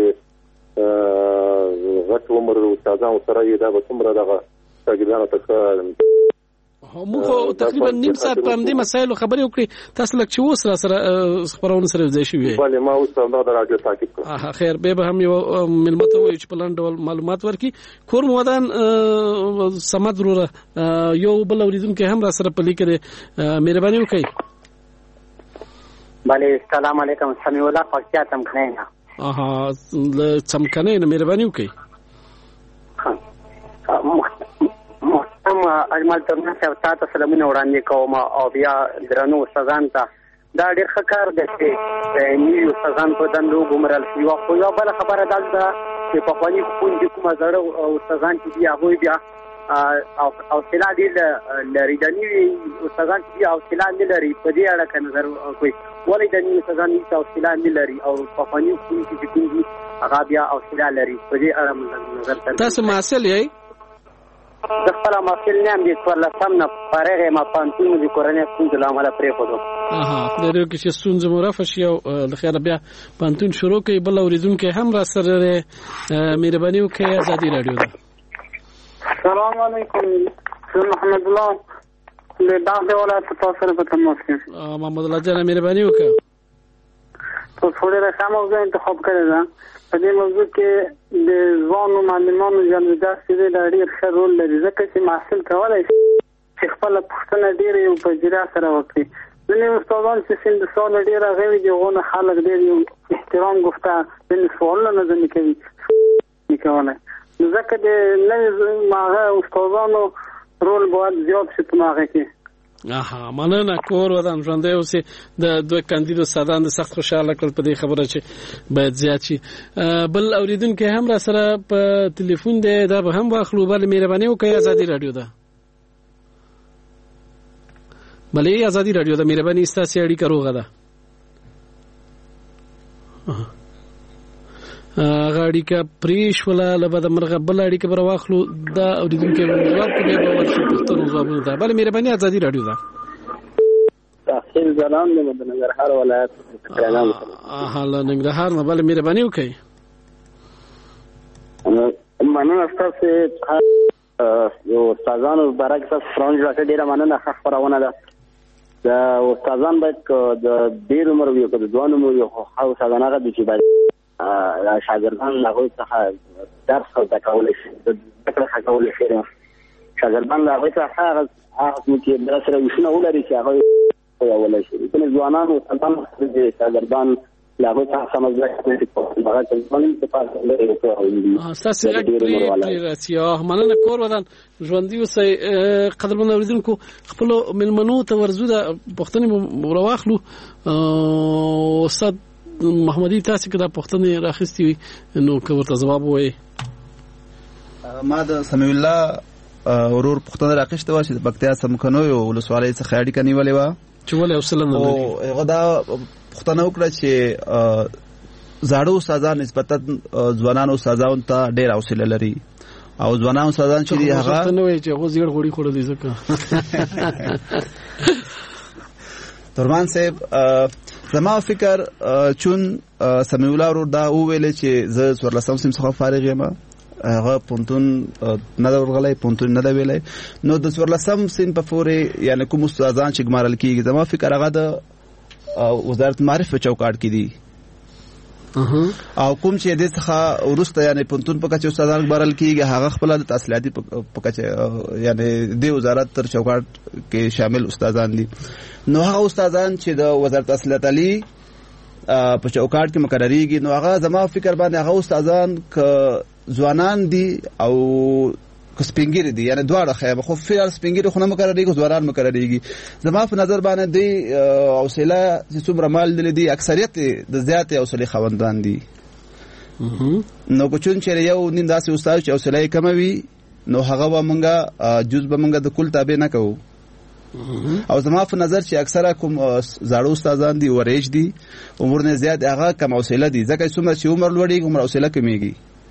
غټ عمر استادان سره یې دا به څومره دغه شاګردانو ته موږ تقریبا نیم ساعت په دې مسایلو خبرې وکړې تاسو لکه چې اوس را سره خبرونه سره ځای شوی بله ما اوس هم دا راځي تاکید کوم خیر به هم یو ملمت وایي چې په لاندې ډول معلومات ورکړي کور مودان سمد وروره یو بل اوریدونکو هم را سره په لیکره مهرباني وکړئ بله سلام علیکم سمیع الله پکتیا چمکنه اها چمکنه نه مهرباني وکړئ محترم اجمل ترمن صاحب تاسو سلامونه وړاندې کوم او بیا درنو استادان ته دا ډېر ښه کار دی چې نیو استادان په دندو ګمرل شي او خو یو بل خبره ده چې په خواني کوم کومه زړه استادان چې دی هغه بیا او او سلا دي لري د نیو استادان چې او سلا نه لري په دې اړه کې نظر کوي ولې د نیو استادان چې او سلا نه لري او په خواني کوم چې کوم دي هغه بیا او سلا لري په دې اړه نظر تاسو معسل یې د خپل معسل نه هم دي څوار لسم نه پرېغه ما پانتون دي کورنۍ ستونزې له امله پرېښودو اها د دې کې چې ستونزې مو رافه شي او د خیال بیا پانتون شروع کوي بل اوریدونکو هم را سره مهرباني وکړئ ازادي رادیو ده السلام علیکم محمد الله له دغه ولایت تاسو سره په تماس کې محمد الله جان مهرباني وکړه تاسو څوره راځم موضوع انتخاب کړی دا په دې موضوع کې د ځوانو معلمانو جنبدار سره د ډېر ښه رول لري ځکه چې محصل کولای شي چې خپل پوښتنه ډېر یو په جرا سره وکړي ځینې استادان چې سند سوال ډېر غوي دي غوونه خلک ډېر احترام گفته د سوال نه ځنې کوي نکونه ځکه د نوې ماغه استادانو رول باید زیات شي په ماغه کې اها مننه کور ودان ژوند دی اوسې د دوه کاندید استادان د سخت خوشاله کړ په دې خبره چې باید زیات شي بل اوریدونکو هم را سره په ټلیفون دی دا به هم واخلو بل مهرباني وکړئ ازادي رادیو ده بلې ازادي رادیو ده مهرباني ستاسو اړیکه روغه ده غاړي کا پریش ولا لبد مرغه بل اړي کې بر واخلو دا اوریدونکو جواب کوي به ورشي پښتون ځوابونه ده بل مهرباني ازادي رادیو ده تحصیل زلام د ننګرهار ولایت اه له ننګرهار نه بل مهرباني وکړي مننه تاسو یو استادانو برعکس فرانج راته ډیره مننه خبرونه ده دا استادان باید د ډیر عمر وي که د ځوان عمر وي خو استادان هغه دي چې باید شاګردان له هغوی څخه درس زده کولی شي زده کړه کولی شي شاګردان له هغوی څخه هغه هغه چې بله سره ویشونه ولري چې هغوی ویلی شي ځینې ځوانان استادان شاګردان له هغوی څخه سمه زده کړه هغه ځوانان څخه لرې وکړي ستاسې غږ پرې پرې راسي مننه کور ودان ژوندي اوسئ قدرمن اورېدونکو خپلو مېلمنو ته ورځو د پوښتنې مو راواخلو استاد محمدي تاسو کله پوښتنه راخستې وي نو که ورته جواب وایي ما د سمیع الله ورور پوښتنه راخسته و چې د پکتیا سمکنو یو ولسوالۍ څخه اړیکه نیولې وه چې ولې حوصله نه لري. او دا پوښتنه وکړه چې زاړه استادان نسبتا ځوانانو استادانو ته ډېر حوصله لري او ځوانانو استادان چې دي هغه نه وایي چې هغه زیړ غوړي خوري ځکه. ترمان صاحب زما فکر چون سمیع الله ورور دا وویل چې زه څوارلسم صنف څخه فارغ یم، هغه پونتون نه دا ورغلی، پونتون نه دا ویلی، نو د څوارلسم صنف پورې یعنې کوم استادان چې ګمارل کېږي زما فکر هغه د وزارت معارف په چوکاټ کې دي او کوم چې د څخه ورسته یعنی پونتون په کچه استادان ګمارل کېږي هغه خپل د تحصیلاتي په کچه یعنی د وزارت تر چوکاټ کې شامل استادان دي. نو هغه استادان چې د وزارت تحصیلات علی په چوکاټ کې مقرریږي نو هغه زما فکر باندې هغه استادان ک ځوانان دي او کسپینګری دي، یعنی دواړه خیبه خو فعل سپینګری خو نه مقرریږي، ځوانان مقرریږي. زما په نظر باندې دی حوصله چې څومره مال دي دي اکثریت د زیات حوصله خوندان دي. نو کو چون چې یو نیم داسې استاد چې حوصله کم وي نو هغه به مونږه جز به مونږه د کل تابع نه کوو. او زما په نظر چې اکثره کوم زاړه استادان دي ورېج دي عمر نه زیات هغه کم حوصله دي، ځکه څومره چې عمر لوړیږي عمر حوصله کمیږي.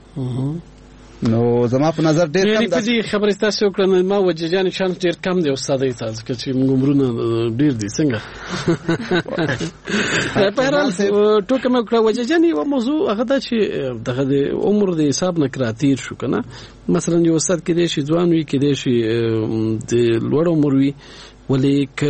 نو زما په نظر ډېر کم ده. یعنې خبرې تاسو وکړه ما وجه جان شان ډېر کم دی استادۍ ته ځکه چې موږ عمرونه ډېر دي څنګه. په هر حال ټوکه مې وکړه وجه جان یوه موضوع هغه ده چې دغه د عمر د حساب نه کراتیر شو که نه. مثلا یو استاد کېدای شي ځوان وي، کېدای شي د لوړ عمر وي، ولې که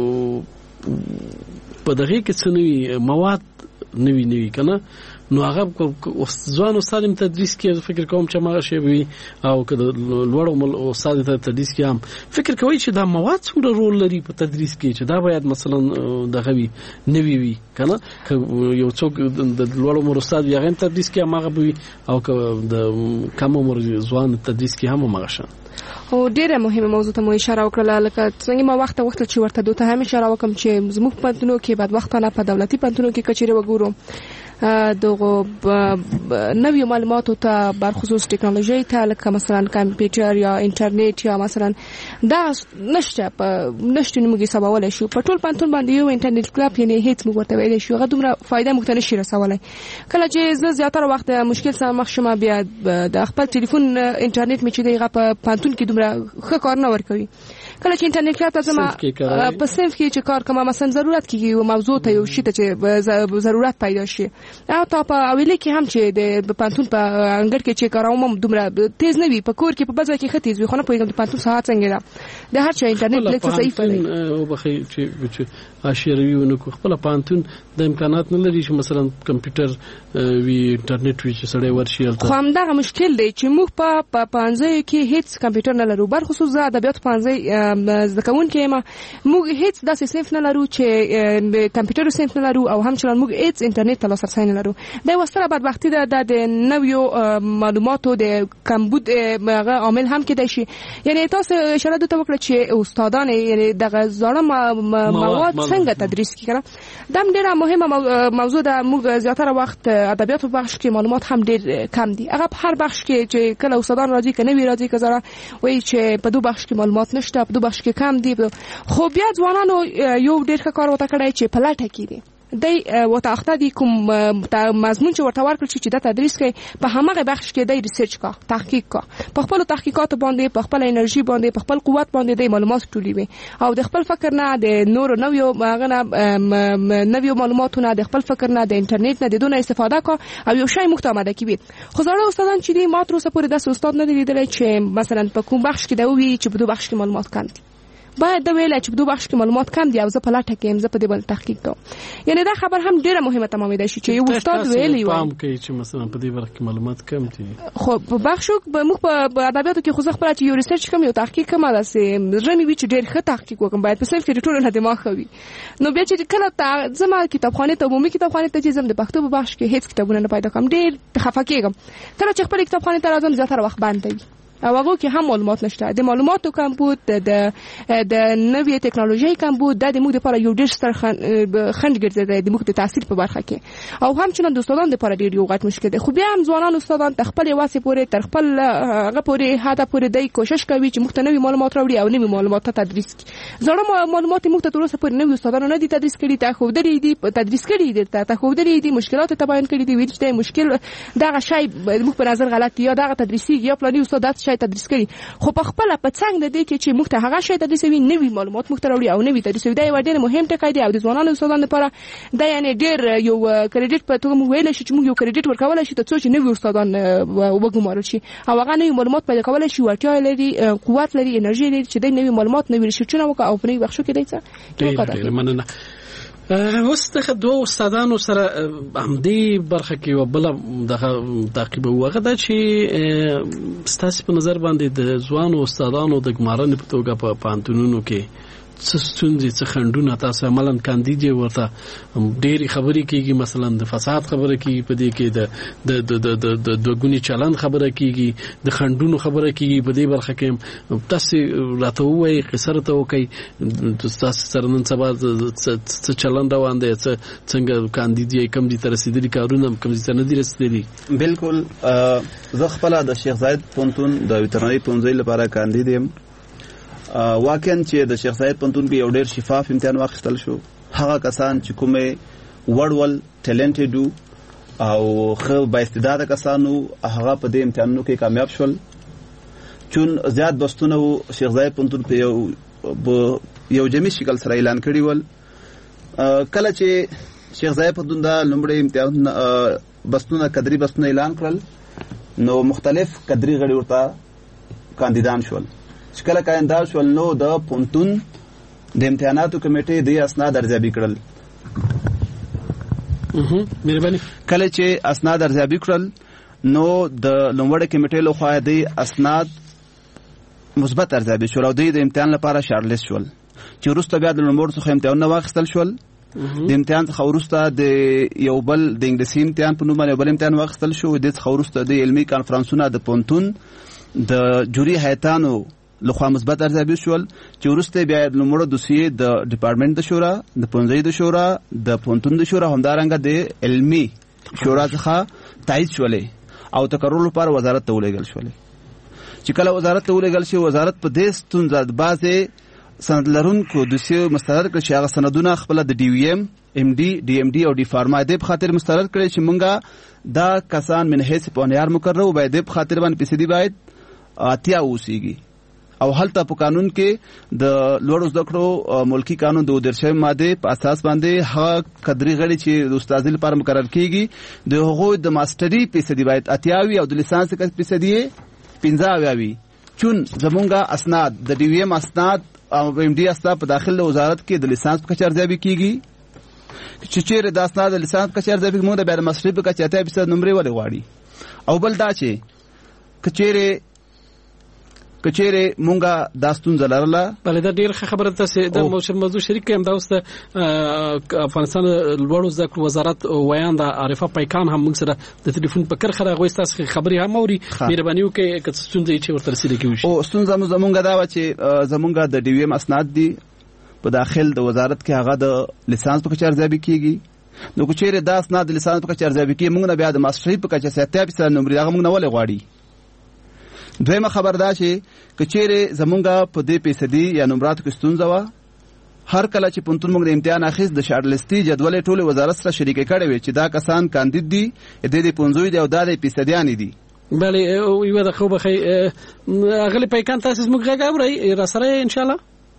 په دغې کې څه نه وي مواد نوي نوي که نه نو هغه ځوان استاد هم تدریس کې فکر کوم چې هغه شی وي او که د لوړ عمر استاد ته تدریس کې هم فکر کوي چې دا مواد څومره رول لري په تدریس کې چې دا باید مثلا دغه وي نوي وي که نه که یو څوک د لوړ عمر استاد وي هغه هم تدریس کې هماغه به وي او که د کم عمر ځوان تدریس کې هم هماغه شان. او ډیره مهمه موضوع ته مو اشاره وکړه لکه څنګه ما وخت وخت چې ورته دوته هم اشاره وکم چې زموږ پنځونو کې بعد وخت نه په دولتي پنځونو کې کچېره وګورو دغه نوې معلوماتو ته برخصوص ټکنالوژي ته لکه مثلا کمپیوټر یا انټرنیټ یا مثلا دا نشته په نشته موږ سباوله شو په ټول پنځون باندې یو انټرنیټ کلب یعنی هیڅ موږ ورته ویل شو هغه دومره فائدہ مختلف شي رسولای. کله چې زه زیاتره وخت مشکل سره مخ شمه بیا د خپل ټلیفون انټرنیټ می چې دغه په پنځون کې دومره ښه کار نه ورکوي. کله چې انټرنیټ کلب ته زما په صنف کې چې کار کوم مثلا ضرورت کیږي یو موضوع ته یو شی ته چې ضرورت پیدا شي او تا په اویل کې هم چې د پانتون په انګړ کې چې کاروم دومره تیز نه وي په کور کې په بازار کې ختیز وي خو نه پوهیږم د پانتون ساعت څنګه ده د هر چا انټرنیټ لکه ضعیف دی او بخي چې اشیروي ونو خپل پانتون د امکانات نه لري چې مثلا کمپیوټر وی انټرنیټ وی چې سړی ورشي خو هم دا مشکل دی چې موږ په پانځه کې هیڅ کمپیوټر نه لرو بر خصوص د ادبیات پانځه ځکهون کې ما موږ هیڅ داسې صنف نه لرو چې کمپیوټر صنف نه لرو او همچنان موږ هیڅ انټرنیټ ته لاسرسی نه لرو. دا وسره بدبختی ده د نویو معلوماتو د کمبود هغه عامل هم کې دی شي. یعنی تاسو اشاره دوته وکړه چې استادان یعنی دغه زړه مواد څنګه تدریس کیږي دا ډیره مهمه موضوع ده. موږ زیاتره وخت ادبیات په بخش کې معلومات هم ډیر کم دي. هغه په هر بخش کې چې کله استادان راځي کنه وی راځي که زړه وایي چې په دو بخش کې معلومات نشته په دو بخش کې کم دي خو بیا ځوانانو یو ډیر ښه کار وته کړی چې په لټه کې دي دی وته اخته دي کوم مضمون چې ورته ورکړل چې د تدریس کوي په همغه بخش کې دی ریسرچ کا تحقیق کا په خپل تحقیقات باندې په خپل انرژي باندې په خپل قوت باندې د معلومات ټولوي او د خپل فکر نه د نور نویو ماغه نویو معلوماتونه د خپل فکر نه د انټرنیټ نه د دونه استفاده کا او یو شی محتمل کی خو زړه استادان چې دی ما تر اوسه پورې د استاد نه لیدل چې مثلا په کوم بخش کې دی وی چې په دوه بخش کې معلومات کم دي باید دا ویل چې په دوه بخش کې معلومات کم دي او زه په لټه کې زه په دې باندې تحقیق کوم. یعنی دا خبر هم ډیره مهمه تمامېده شي چې یو استاد ویلی و پام کوي چې مثلا په دې برخه کې معلومات کم دي خو په بخشو به موږ په ادبیاتو کې خو زه خپل چې یو ریسرچ کوم یو تحقیق کوم داسې رمي وی چې ډیر ښه تحقیق وکم باید په صرف کې ټول نه دماغ خوي. نو بیا چې کله زما کتابخانه ته عمومي کتابخانه ته چې زم د پښتو په بخش کې هیڅ کتابونه نه پیدا کوم ډیر خفه کېږم. کله چې خپل کتابخانه ته راځم زیاتره وخت باندې او هغه کې هم معلومات نشته. د معلوماتو کمبود د د نوې ټکنالوژي کمبود د موږ لپاره یو ډېر ستر خنډ ګرځي د موږ د تحصیل په برخه کې، او هم چې د استادانو لپاره ډېر یو غټ مشکل دی. خو بیا هم ځوانان استادان د خپل واسه پورې تر خپل هغه پورې هدا پورې د کوشش کوي چې موږ ته نوې معلومات راوړي او نوې معلومات تدریس کړي. زړه معلومات موږ ته تر اوسه پورې نوې استادانو نه دي تدریس کړي، ته خو درې دي تدریس کړي دي ته خو درې دي مشکلات ته بیان کړي دي، ویل چې مشکل دغه شی موږ په نظر غلط یا دغه تدریسي یا پلاني استاد شی تدریس کړي، خو په خپل په څنګه د دې کې چې موږ ته هغه شی تدریسوي نوې معلومات موږ ته راوړي او نوې تدریسوي. دا یو ډېر مهم ټکی دی او د ځوانانو استادانو لپاره دا یعنی ډېر یو کریډټ په توګه موږ ویل شي چې موږ یو کریډټ ورکول شي ته څو چې نوې استادان وګمارل شي او هغه نوې معلومات پیدا کول شي، وړتیا لري، قوت لري، انرژي لري چې د نوې معلومات نوې ریسرچونه وکړي او په نوې بخښو کې دی څه ډېر مننه. اوس د دوه استادانو سره همدې برخه کې و بل دغه تعقیب وغه دا چې ستاسو په نظر باندې د ځوانو استادانو د ګمارنې په توګه په پانتونونو کې څه ستونزې څه خنډونه تاسو عملاً کاندید ورته ډېری خبرې کیږي، مثلا د فساد خبره کیږي، په دې کې د د د د دوګونی چلن خبره کیږي، د خنډونو خبره کیږي، په دې برخه کې تاسو راته وایي قصر ته وکي تاسو سره نن سبا څه چلن روان دی، څنګه کاندید یې کم دي تر رسیدلي کارونه کم دي تر نه دي رسیدلي. بالکل زه خپل د شیخ زاید پونتون د ویترنری پونځي لپاره کاندید یم. واقعا چې د شیخ زاید پونتون کې یو ډېر شفاف امتحان واخیستل شو، هغه کسان چې کومه وړول ټیلنټډ او خو با استعداد کسانو هغه په دې امتحانونو کې کامیاب شول. چون زیات بستونه شیخ زاید پونتون په یو یو جمعي شکل سره اعلان کړی ول. کله چې شیخ زاید پونتون دا لومړی امتحان بستونه قدري بستونه اعلان کړل نو مختلف قدري غړي ورته کاندیدان شول. کله کاندیدان شول نو د پونتون د امتحاناتو کمیټې د اسناد ارزیابي کړل. مهرباني کله چې اسناد ارزیابي کړل نو د لومړی کمیټې لخوا د اسناد مثبت ارزیابي شول او د امتحان لپاره شارټلیست شول چې وروسته بیا د لومړی څخه امتحانونه واخیستل شول. د امتحان څخه وروسته د یو بل د انګلیسي امتحان په نوم باندې بل امتحان واخیستل شو. د څخه وروسته د علمي کانفرنسونو د پونتون د جوري هیئتانو لخوا مثبت ارزیابي شول چې وروسته بیا لومړی دوسیه د ډپارټمنټ د شورا، د پونځي د شورا، د پونتون د شورا، همدارنګه د علمي شورا څخه تایید شولې او تقرر لپاره وزارت ته ولېږل شولې. چې کله وزارت ته ولېږل شي وزارت په دې ستونزه د بعضې سند لرونکو دوسیو مسترد کړ چې هغه سندونه خپل د ډي وي ایم، ام ډي، ډي ام ډي او ډي فارما د په خاطر مسترد کړي چې مونږه دا کسان من حیث پونیار مقرر وبای د په خاطر باندې پیسې باید اتیا اوسېږي او هلته په قانون کې د لوړو زده کړو ملکی قانون د درشم ماده په اساس باندې هغه قدري غړي چې د استادۍ لپاره مقرر کیږي د هغوی د ماستری پیسې باید اتیاوي او د لیسانس پیسې پنځاوي. چون زمونږه اسناد د ډي وی ایم اسناد او ام ډي اسناد په داخله وزارت کې د لیسانس په کچر ارزیابي کیږي چې چیرې د اسناد د لیسانس په کچر ارزیابي موږ د بیا د ماستری په کچر اتیا فیصد نمرې ولې غواړي. او بل دا چې کچېره کچېره مونږه داستون زلرله بلې دا ډېر خبره تاسو د موضوع شریک کوم. دا اوس د افغانستان لوړو زده کړو وزارت ویان د عارفه پیکان هم موږ سره د ټلیفون په کرخه راغوي تاسو خبري هم اوري. مهرباني وکړئ که ستونزې چې ورته رسیدي کیږي. او ستونزه زمونږه دا و چې زمونږه د ډي وی ایم اسناد دي په داخل د وزارت کې هغه د لیسانس په کچر ارزیابي کیږي. نو کچېره دا اسناد د لیسانس په کچر ارزیابي کیږي موږ نه بیا د ماستری په کچر اتیا فیصد نمرې هغه موږ نه ولې غواړي. دویمه خبر دا چې کچېره زمونږه په دې پیسدي یا نمراتو کې ستونزه و. هر کله چې پونتون موږ د امتحان اخیست د شارټلیستي جدول ټول وزارت سره شریک کړي وي چې دا کسان کاندید دي د دې پونځوي دی او دا د پیسديان دي. بله یو د خو بخي اغلی پیکان تاسو موږ غاوري را سره ان شاء الله.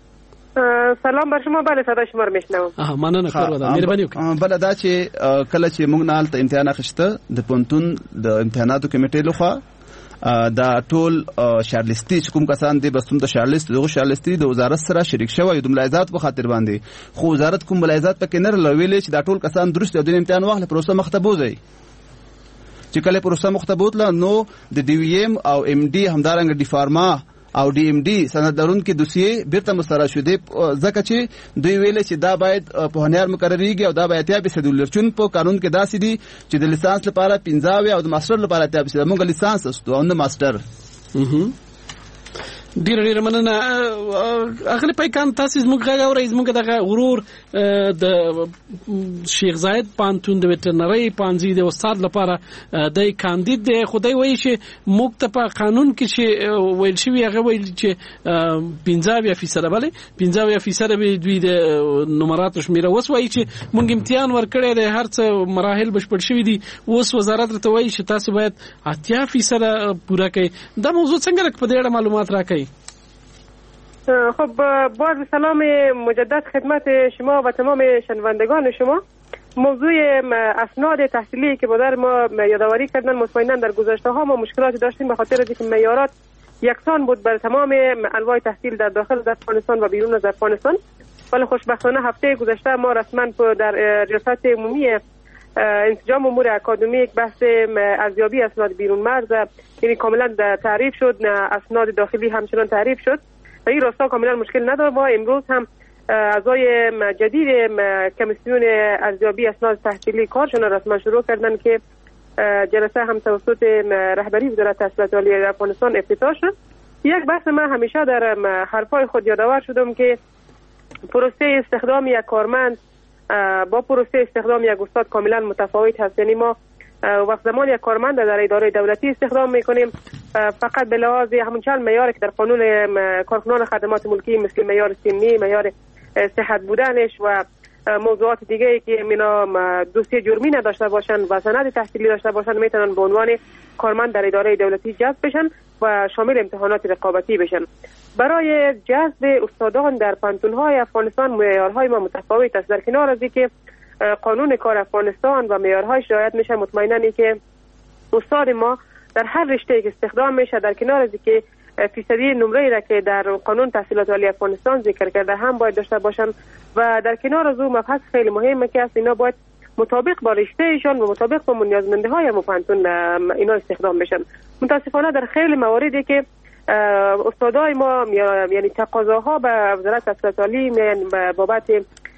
سلام بر شما. بله صدا شما رو میشنوم. آها مننه کور ودا مهرباني وکړئ. بله دا چې کله چې موږ نه هلته امتحان اخیسته د پونتون د امتحاناتو کمیټې لخوا دا ټول شارټلیستي چې کوم کسان دي بس هم د شارټلیست دغه شارټلیستي د وزارت سره شریک شوی د ملاحظات په خاطر باندې خو وزارت کوم ملاحظات پکې نه لویلې چې دا ټول کسان درست د امتحان واخله پروسه مختبوزي چې کله پروسه مختبوتله نو د ډي وی ایم او ام ډي همدارنګ ډي فارما او ډي ام ډي سند لرونکي دوسیه بیرته مسترد شو دي ځکه چې دوی ویل چې دا باید په هنر مقرریږي او دا باید اتیا فیصد ولرچون په قانون کې داسې دي چې د لیسانس لپاره پنځاوي او د ماستر لپاره اتیا فیصد موږ لیسانس استو او نه ماستر. ډیر ډیر مننه. اغلی پیکان تاسو زموږ غږ اورئ. زموږ دغه ورور د شیخ زاید پانتون د وټرنری پانزي د استاد لپاره د کاندید دی. خدای وایي چې موږ ته په قانون کې چې ویل شوی هغه ویل چې پنځه فیصد بلې پنځه فیصد به دوی د نمراتو شمیره وس وایي چې موږ امتحان ورکړی دی، هر څه مراحل بشپړ شوي دي. اوس وزارت ته وایي چې تاسو باید اتیا فیصد پوره کړئ. دا موضوع څنګه په دې اړه معلومات راکړئ؟ خب با عرض سلام مجدد خدمت شما و تمام شنوندگان شما. موضوع اسناد تحصیلی که با در ما یادآوری کردن، مطمئنا در گذشته ها ما مشکلاتی داشتیم به خاطر اینکه معیارات یکسان بود بر تمام انواع تحصیل در داخل از افغانستان و بیرون از افغانستان. ولی خوشبختانه هفته گذشته ما رسما در ریاست عمومی انسجام امور اکادمیک بحث ارزیابی اسناد بیرون مرز یعنی کاملا تعریف شد، اسناد داخلی همچنان تعریف شد و این راستا کاملا مشکل نداره. و امروز هم اعضای جدید کمیسیون ارزیابی اسناد تحصیلی کارشون رسما شروع کردن که جلسه هم توسط رهبری وزارت تحصیلات عالی افغانستان افتتاح شد. یک بحث من همیشه در حرفای خود یادآور شدم که پروسه استخدام یک کارمند با پروسه استخدام یک استاد کاملا متفاوت هست. یعنی ما وقت زمان یک کارمند در اداره دولتی استخدام میکنیم فقط به لحاظ همون چند معیاری که در قانون کارکنان خدمات ملکی مثل معیار سنی، معیار صحت بودنش و موضوعات دیگه ای که اینا دوسیه جرمی نداشته باشن و سند تحصیلی داشته باشن میتونن به عنوان کارمند در اداره دولتی جذب بشن و شامل امتحانات رقابتی بشن. برای جذب استادان در پانتون‌های افغانستان معیارهای ما متفاوت است. در کنار از اینکه قانون کار افغانستان و معیارهایش رعایت میشه، مطمئنا که استاد ما در هر رشته که استخدام میشه در کنار از اینکه فیصدی نمره را که در قانون تحصیلات عالی افغانستان ذکر کرده هم باید داشته باشن و در کنار از اون مبحث خیلی مهمه که اینا باید مطابق با رشتهشون و مطابق با نیازمنده های پانتون اینا استخدام بشن. متاسفانه در خیلی مواردی که استادای ما یعنی تقاضاها به وزارت تحصیلات عالی بابت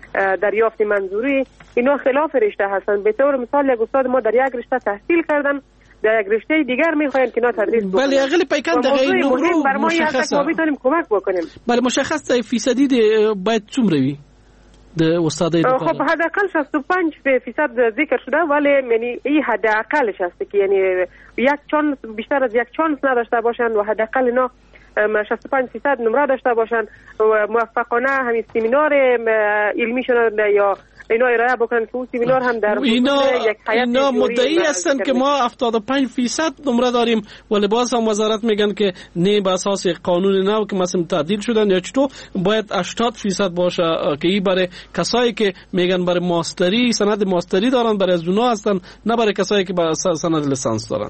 دریافت منظوری اینا خلاف رشته هستن. به طور مثال یک استاد ما در یک رشته تحصیل کردن، در یک رشته دیگر میخواین که اینا تدریس بکنن. بله اقل پیکان دغه نمرو مشخصه. ما میتونیم کمک بکنیم. بله مشخصه فیصدی باید څومره وي د استادای لپاره؟ خب حداقل شصت و پنج فیصد ذکر شده، ولی یعنی این حداقلش هست که یعنی یک چانس بیشتر از یک چانس نداشته باشن و حداقل اینا شصت و پنج فیصد نمره داشته باشن و موفقانه همین سمینار علمیشون یا اینا ارائه بکنن که اون سمینار هم در اینا اینا مدعی هستن که ما هفتاد و پنج فیصد نمره داریم ولی باز هم وزارت میگن که نه به اساس قانون نو که مثلا تعدیل شدن یا چطور باید هشتاد فیصد باشه که این برای کسایی که میگن برای ماستری سند ماستری دارن برای از اونها هستن، نه برای کسایی که برای سند لیسانس دارن.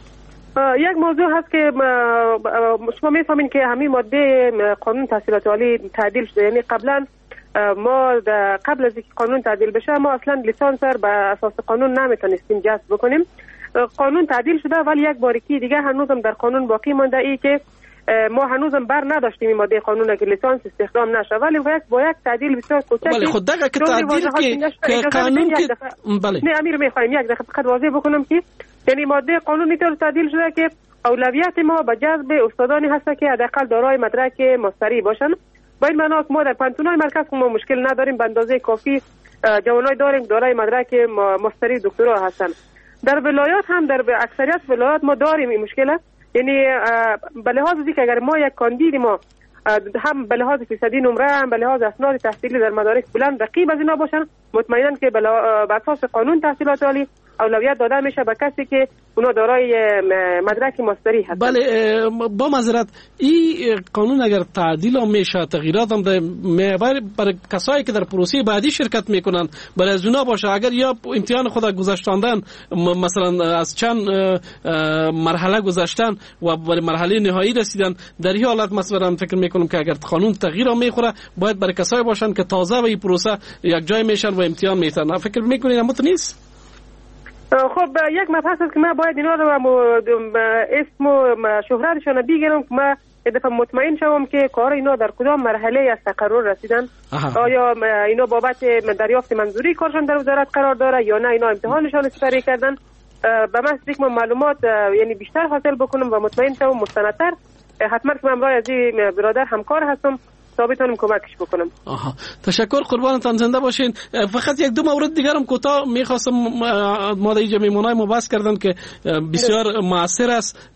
یک موضوع هست که شما میفهمین که همین ماده قانون تحصیلات عالی تعدیل شده، یعنی قبلا ما قبل از اینکه قانون تعدیل بشه ما اصلا لیسانس بر اساس قانون نمیتونستیم جذب بکنیم. قانون تعدیل شده ولی یک باریکی دیگه هنوزم در قانون باقی مانده، ای که ما هنوزم بر نداشتیم این ماده قانون که لیسانس استخدام نشه، ولی باید با یک تعدیل بسیار کوچک بله خود دغه که تعدیل که قانون که بله نه امیر میخوایم یک دقیقه فقط واضح بکنم که یعنی ماده قانون اینطور تعدیل شده که اولویت ما به جذب استادانی هست که حداقل دارای مدرک ماستری باشن. با این معنا ما در پانتون‌های مرکز ما مشکل نداریم، به اندازه کافی جوانای داریم دارای مدرک ماستری دکترا هستن. در ولایات هم در اکثریت ولایات ما داریم این مشکل است، یعنی به لحاظ اینکه اگر ما یک کاندید ما هم به لحاظ فیصدی نمره هم به لحاظ اسناد تحصیلی در مدارک بلند رقیب از اینا باشن، مطمئنا که به اساس قانون تحصیلات عالی اولویت داده میشه به کسی که اونا دارای مدرک ماستری هستن. بله با معذرت این قانون اگر تعدیل هم میشه تغییرات هم برای برای کسایی که در پروسه بعدی شرکت میکنن برای از اونا باشه، اگر یا امتحان خود گذاشتندن مثلا از چند مرحله گذاشتن و برای مرحله نهایی رسیدن، در این حالت مثلا فکر میکنم که اگر قانون تغییر هم میخوره باید برای کسایی باشن که تازه به این پروسه یک جای میشن و امتحان میتن. فکر میکنید همون نیست؟ خب یک مبحث است که من باید اینا رو اسم و شهرتشون بگیرم که من یه دفعه مطمئن شوم که کار اینا در کدام مرحله از تقرر رسیدن. آها. آیا اینا بابت دریافت منظوری کارشون در وزارت قرار داره یا نه اینا امتحانشون سپری کردن. به محض اینکه من معلومات یعنی بیشتر حاصل بکنم و مطمئن شوم مستندتر حتما که من برای از این برادر همکار هستم تا بتونم کمکش بکنم. آها تشکر، قربانتان، زنده باشین. فقط یک دو مورد دیگر هم کوتاه میخواستم، ما در اینجا میمونای ما بحث کردن که بسیار موثر است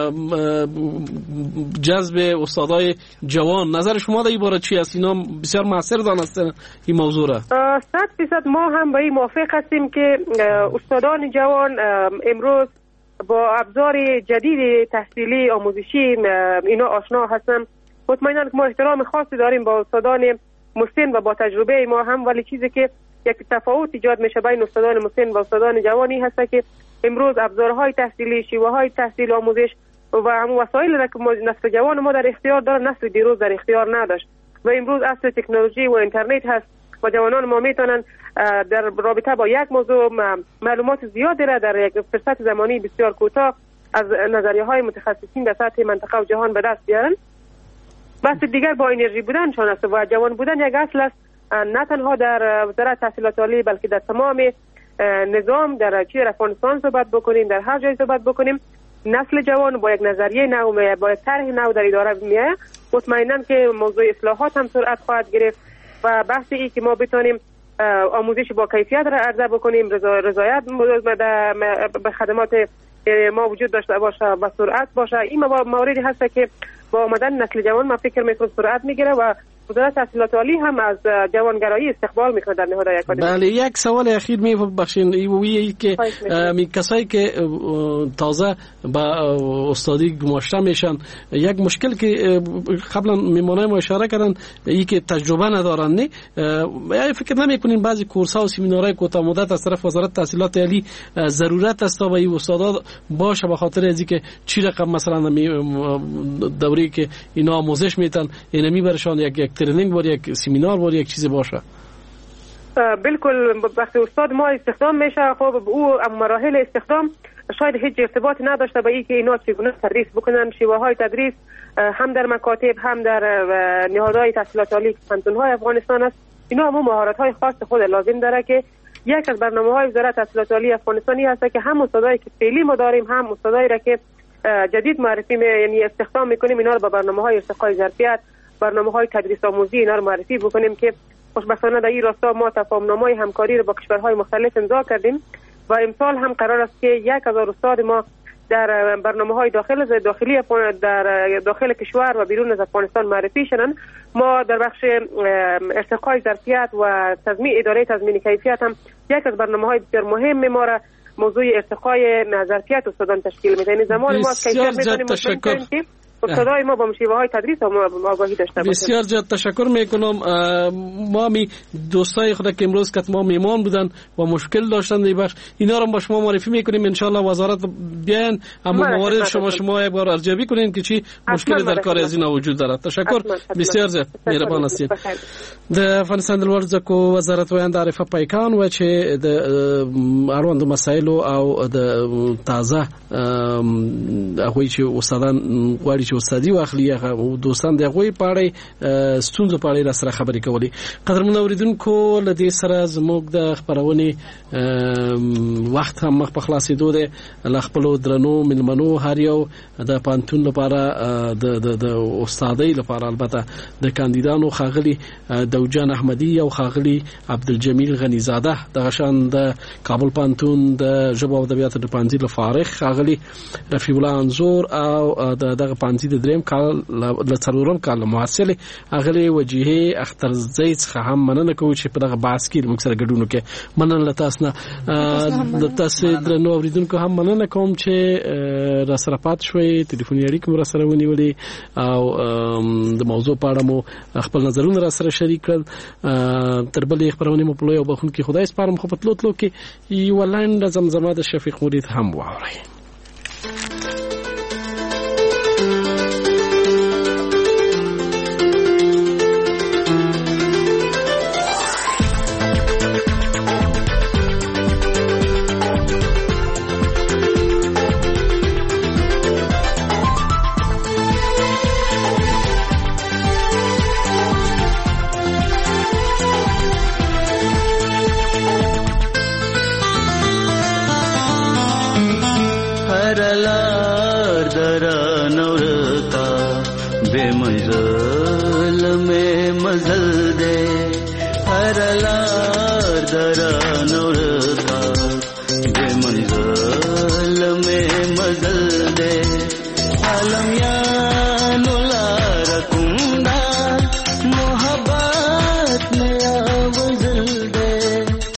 جذب استادای جوان. نظر شما در این باره چی است؟ اینا بسیار موثر دانستن این موضوع را. صد فیصد ما هم به این موافق هستیم که استادان جوان امروز با ابزار جدید تحصیلی آموزشی اینا آشنا هستن. مطمئنا که ما احترام خاصی داریم با استادان مسن و با تجربه ما هم، ولی چیزی که یک تفاوت ایجاد میشه بین استادان مسن و استادان جوانی هست که امروز ابزارهای تحصیلی، شیوه‌های تحصیل و آموزش و هم وسایل را که نسل جوان ما در اختیار داره نسل دیروز در اختیار نداشت و امروز اصل تکنولوژی و اینترنت هست و جوانان ما میتونن در رابطه با یک موضوع معلومات زیادی را در یک فرصت زمانی بسیار کوتاه از نظریه‌های متخصصین در سطح منطقه و جهان به دست بیارن. بحث دیگر با انرژی بودنشان است و جوان بودن یک اصل است، نه تنها در وزارت تحصیلات عالی بلکه در تمام نظام، در چه افغانستان صحبت بکنیم در هر جای صحبت بکنیم، نسل جوان با یک نظریه نو با یک طرح نو در اداره میاد. مطمئنا که موضوع اصلاحات هم سرعت خواهد گرفت و بحث ای که ما بتونیم آموزش با کیفیت را عرضه بکنیم، رضایت به خدمات ما وجود داشته باشه و سرعت باشه، این موردی هست که با آمدن نسل جوان ما فکر میکنم سرعت میگیره و وزارت تحصیلات عالی هم از جوانگرایی استقبال میکنه در نهاد اکادمی. بله، یک سوال اخیر میبخشین، این که می کسایی که تازه با استادی گماشته میشن، یک مشکل که قبلا میمونه ما اشاره کردن این که تجربه ندارن، نه یا فکر نمیکنین بعضی کورس ها و سمینارهای کوتاه مدت از طرف وزارت تحصیلات عالی ضرورت است تا این استادا باشه به خاطر از اینکه چی رقم مثلا دوری که اینا آموزش میتن اینا میبرشان یک یک ترنینگ بود، یک سمینار بود، یک چیزی باشه؟ بالکل وقتی استاد ما استخدام میشه، خب او مراحل استخدام شاید هیچ ارتباط نداشته با اینکه اینا چگونه تدریس بکنن. شیوه های تدریس هم در مکاتب هم در نهادهای تحصیلات عالی پانتون‌های افغانستان است. اینا هم مهارت های خاص خود لازم داره که یک از برنامه‌های وزارت تحصیلات عالی افغانستانی هست که هم استادایی که فعلی ما داریم هم استادایی را که جدید معرفی می یعنی استخدام میکنیم اینا رو با برنامه‌های ارتقای ظرفیت، برنامه‌های تدریس آموزی اینا رو معرفی بکنیم که خوشبختانه در این راستا ما تفاهم‌نامه‌های همکاری رو با کشورهای مختلف امضا کردیم و امسال هم قرار است که یک هزار استاد ما در برنامه‌های داخل داخلی در داخل کشور و بیرون از افغانستان معرفی شدن. ما در بخش ارتقای ظرفیت و تضمین اداره تضمین کیفیت هم یک از برنامه‌های بسیار مهم ما را موضوع ارتقای ظرفیت استادان تشکیل میده. یعنی زمان ما کیفیت می‌تونیم مطمئن کنیم استادای ما با شیوه‌های تدریس و آگاهی داشته باشند. بسیار زیاد تشکر میکنم. ما می دوستای خود که امروز که ما میمان بودن و مشکل داشتن در بخش اینا رو با شما معرفی میکنیم، ان شاء الله وزارت بیان اما موارد شما شما یک بار ارزیابی کنین که چی مشکلی در کار از اینا وجود دارد. تشکر بسیار زیاد مهربان هستید. د افغانستان د لوړ زده کړو وزارت ویاند عارفه پایکان و چې د اړوندو مسایلو او د تازه هغوی چې استادان غواړي چې استادي واخلي هغه دوستان د هغوی په اړه ستونزو په اړه را سره خبرې کولې. قدرمن اوریدونکو له دې سره زموږ د خبرونې وخت هم مخ په خلاصېدو دی. له خپلو درنو مېلمنو هر یو د پانتون لپاره د د استادۍ لپاره البته د کاندیدانو ښاغلي دوجان احمدي او ښاغلي عبدالجمیل غنیزاده دغه شان د کابل پانتون د ژبو او ادبیاتو د پانځي له فارغ ښاغلي رفیع الله انزور او دغه پانځي د دریم کال له څلورم کال محصل هغه وجیه اخترزی څخه هم مننه کوم چې په دغه بحث کې موږ سره ګډون وکړي. مننه تاسو نه د تاسو درنو اوریدونکو هم مننه کوم چې را سره پات شوي ټلیفوني اړیکې مو را سره ونیولې او د موضوع په اړه مو خپل نظرونه را سره شریک کړل. تر بلې خبرونه مو په لوی او بخون کې خدای سپارم خو په تلو تلو کې یو لاند زمزمه د شفیق مرید هم واوري. درانه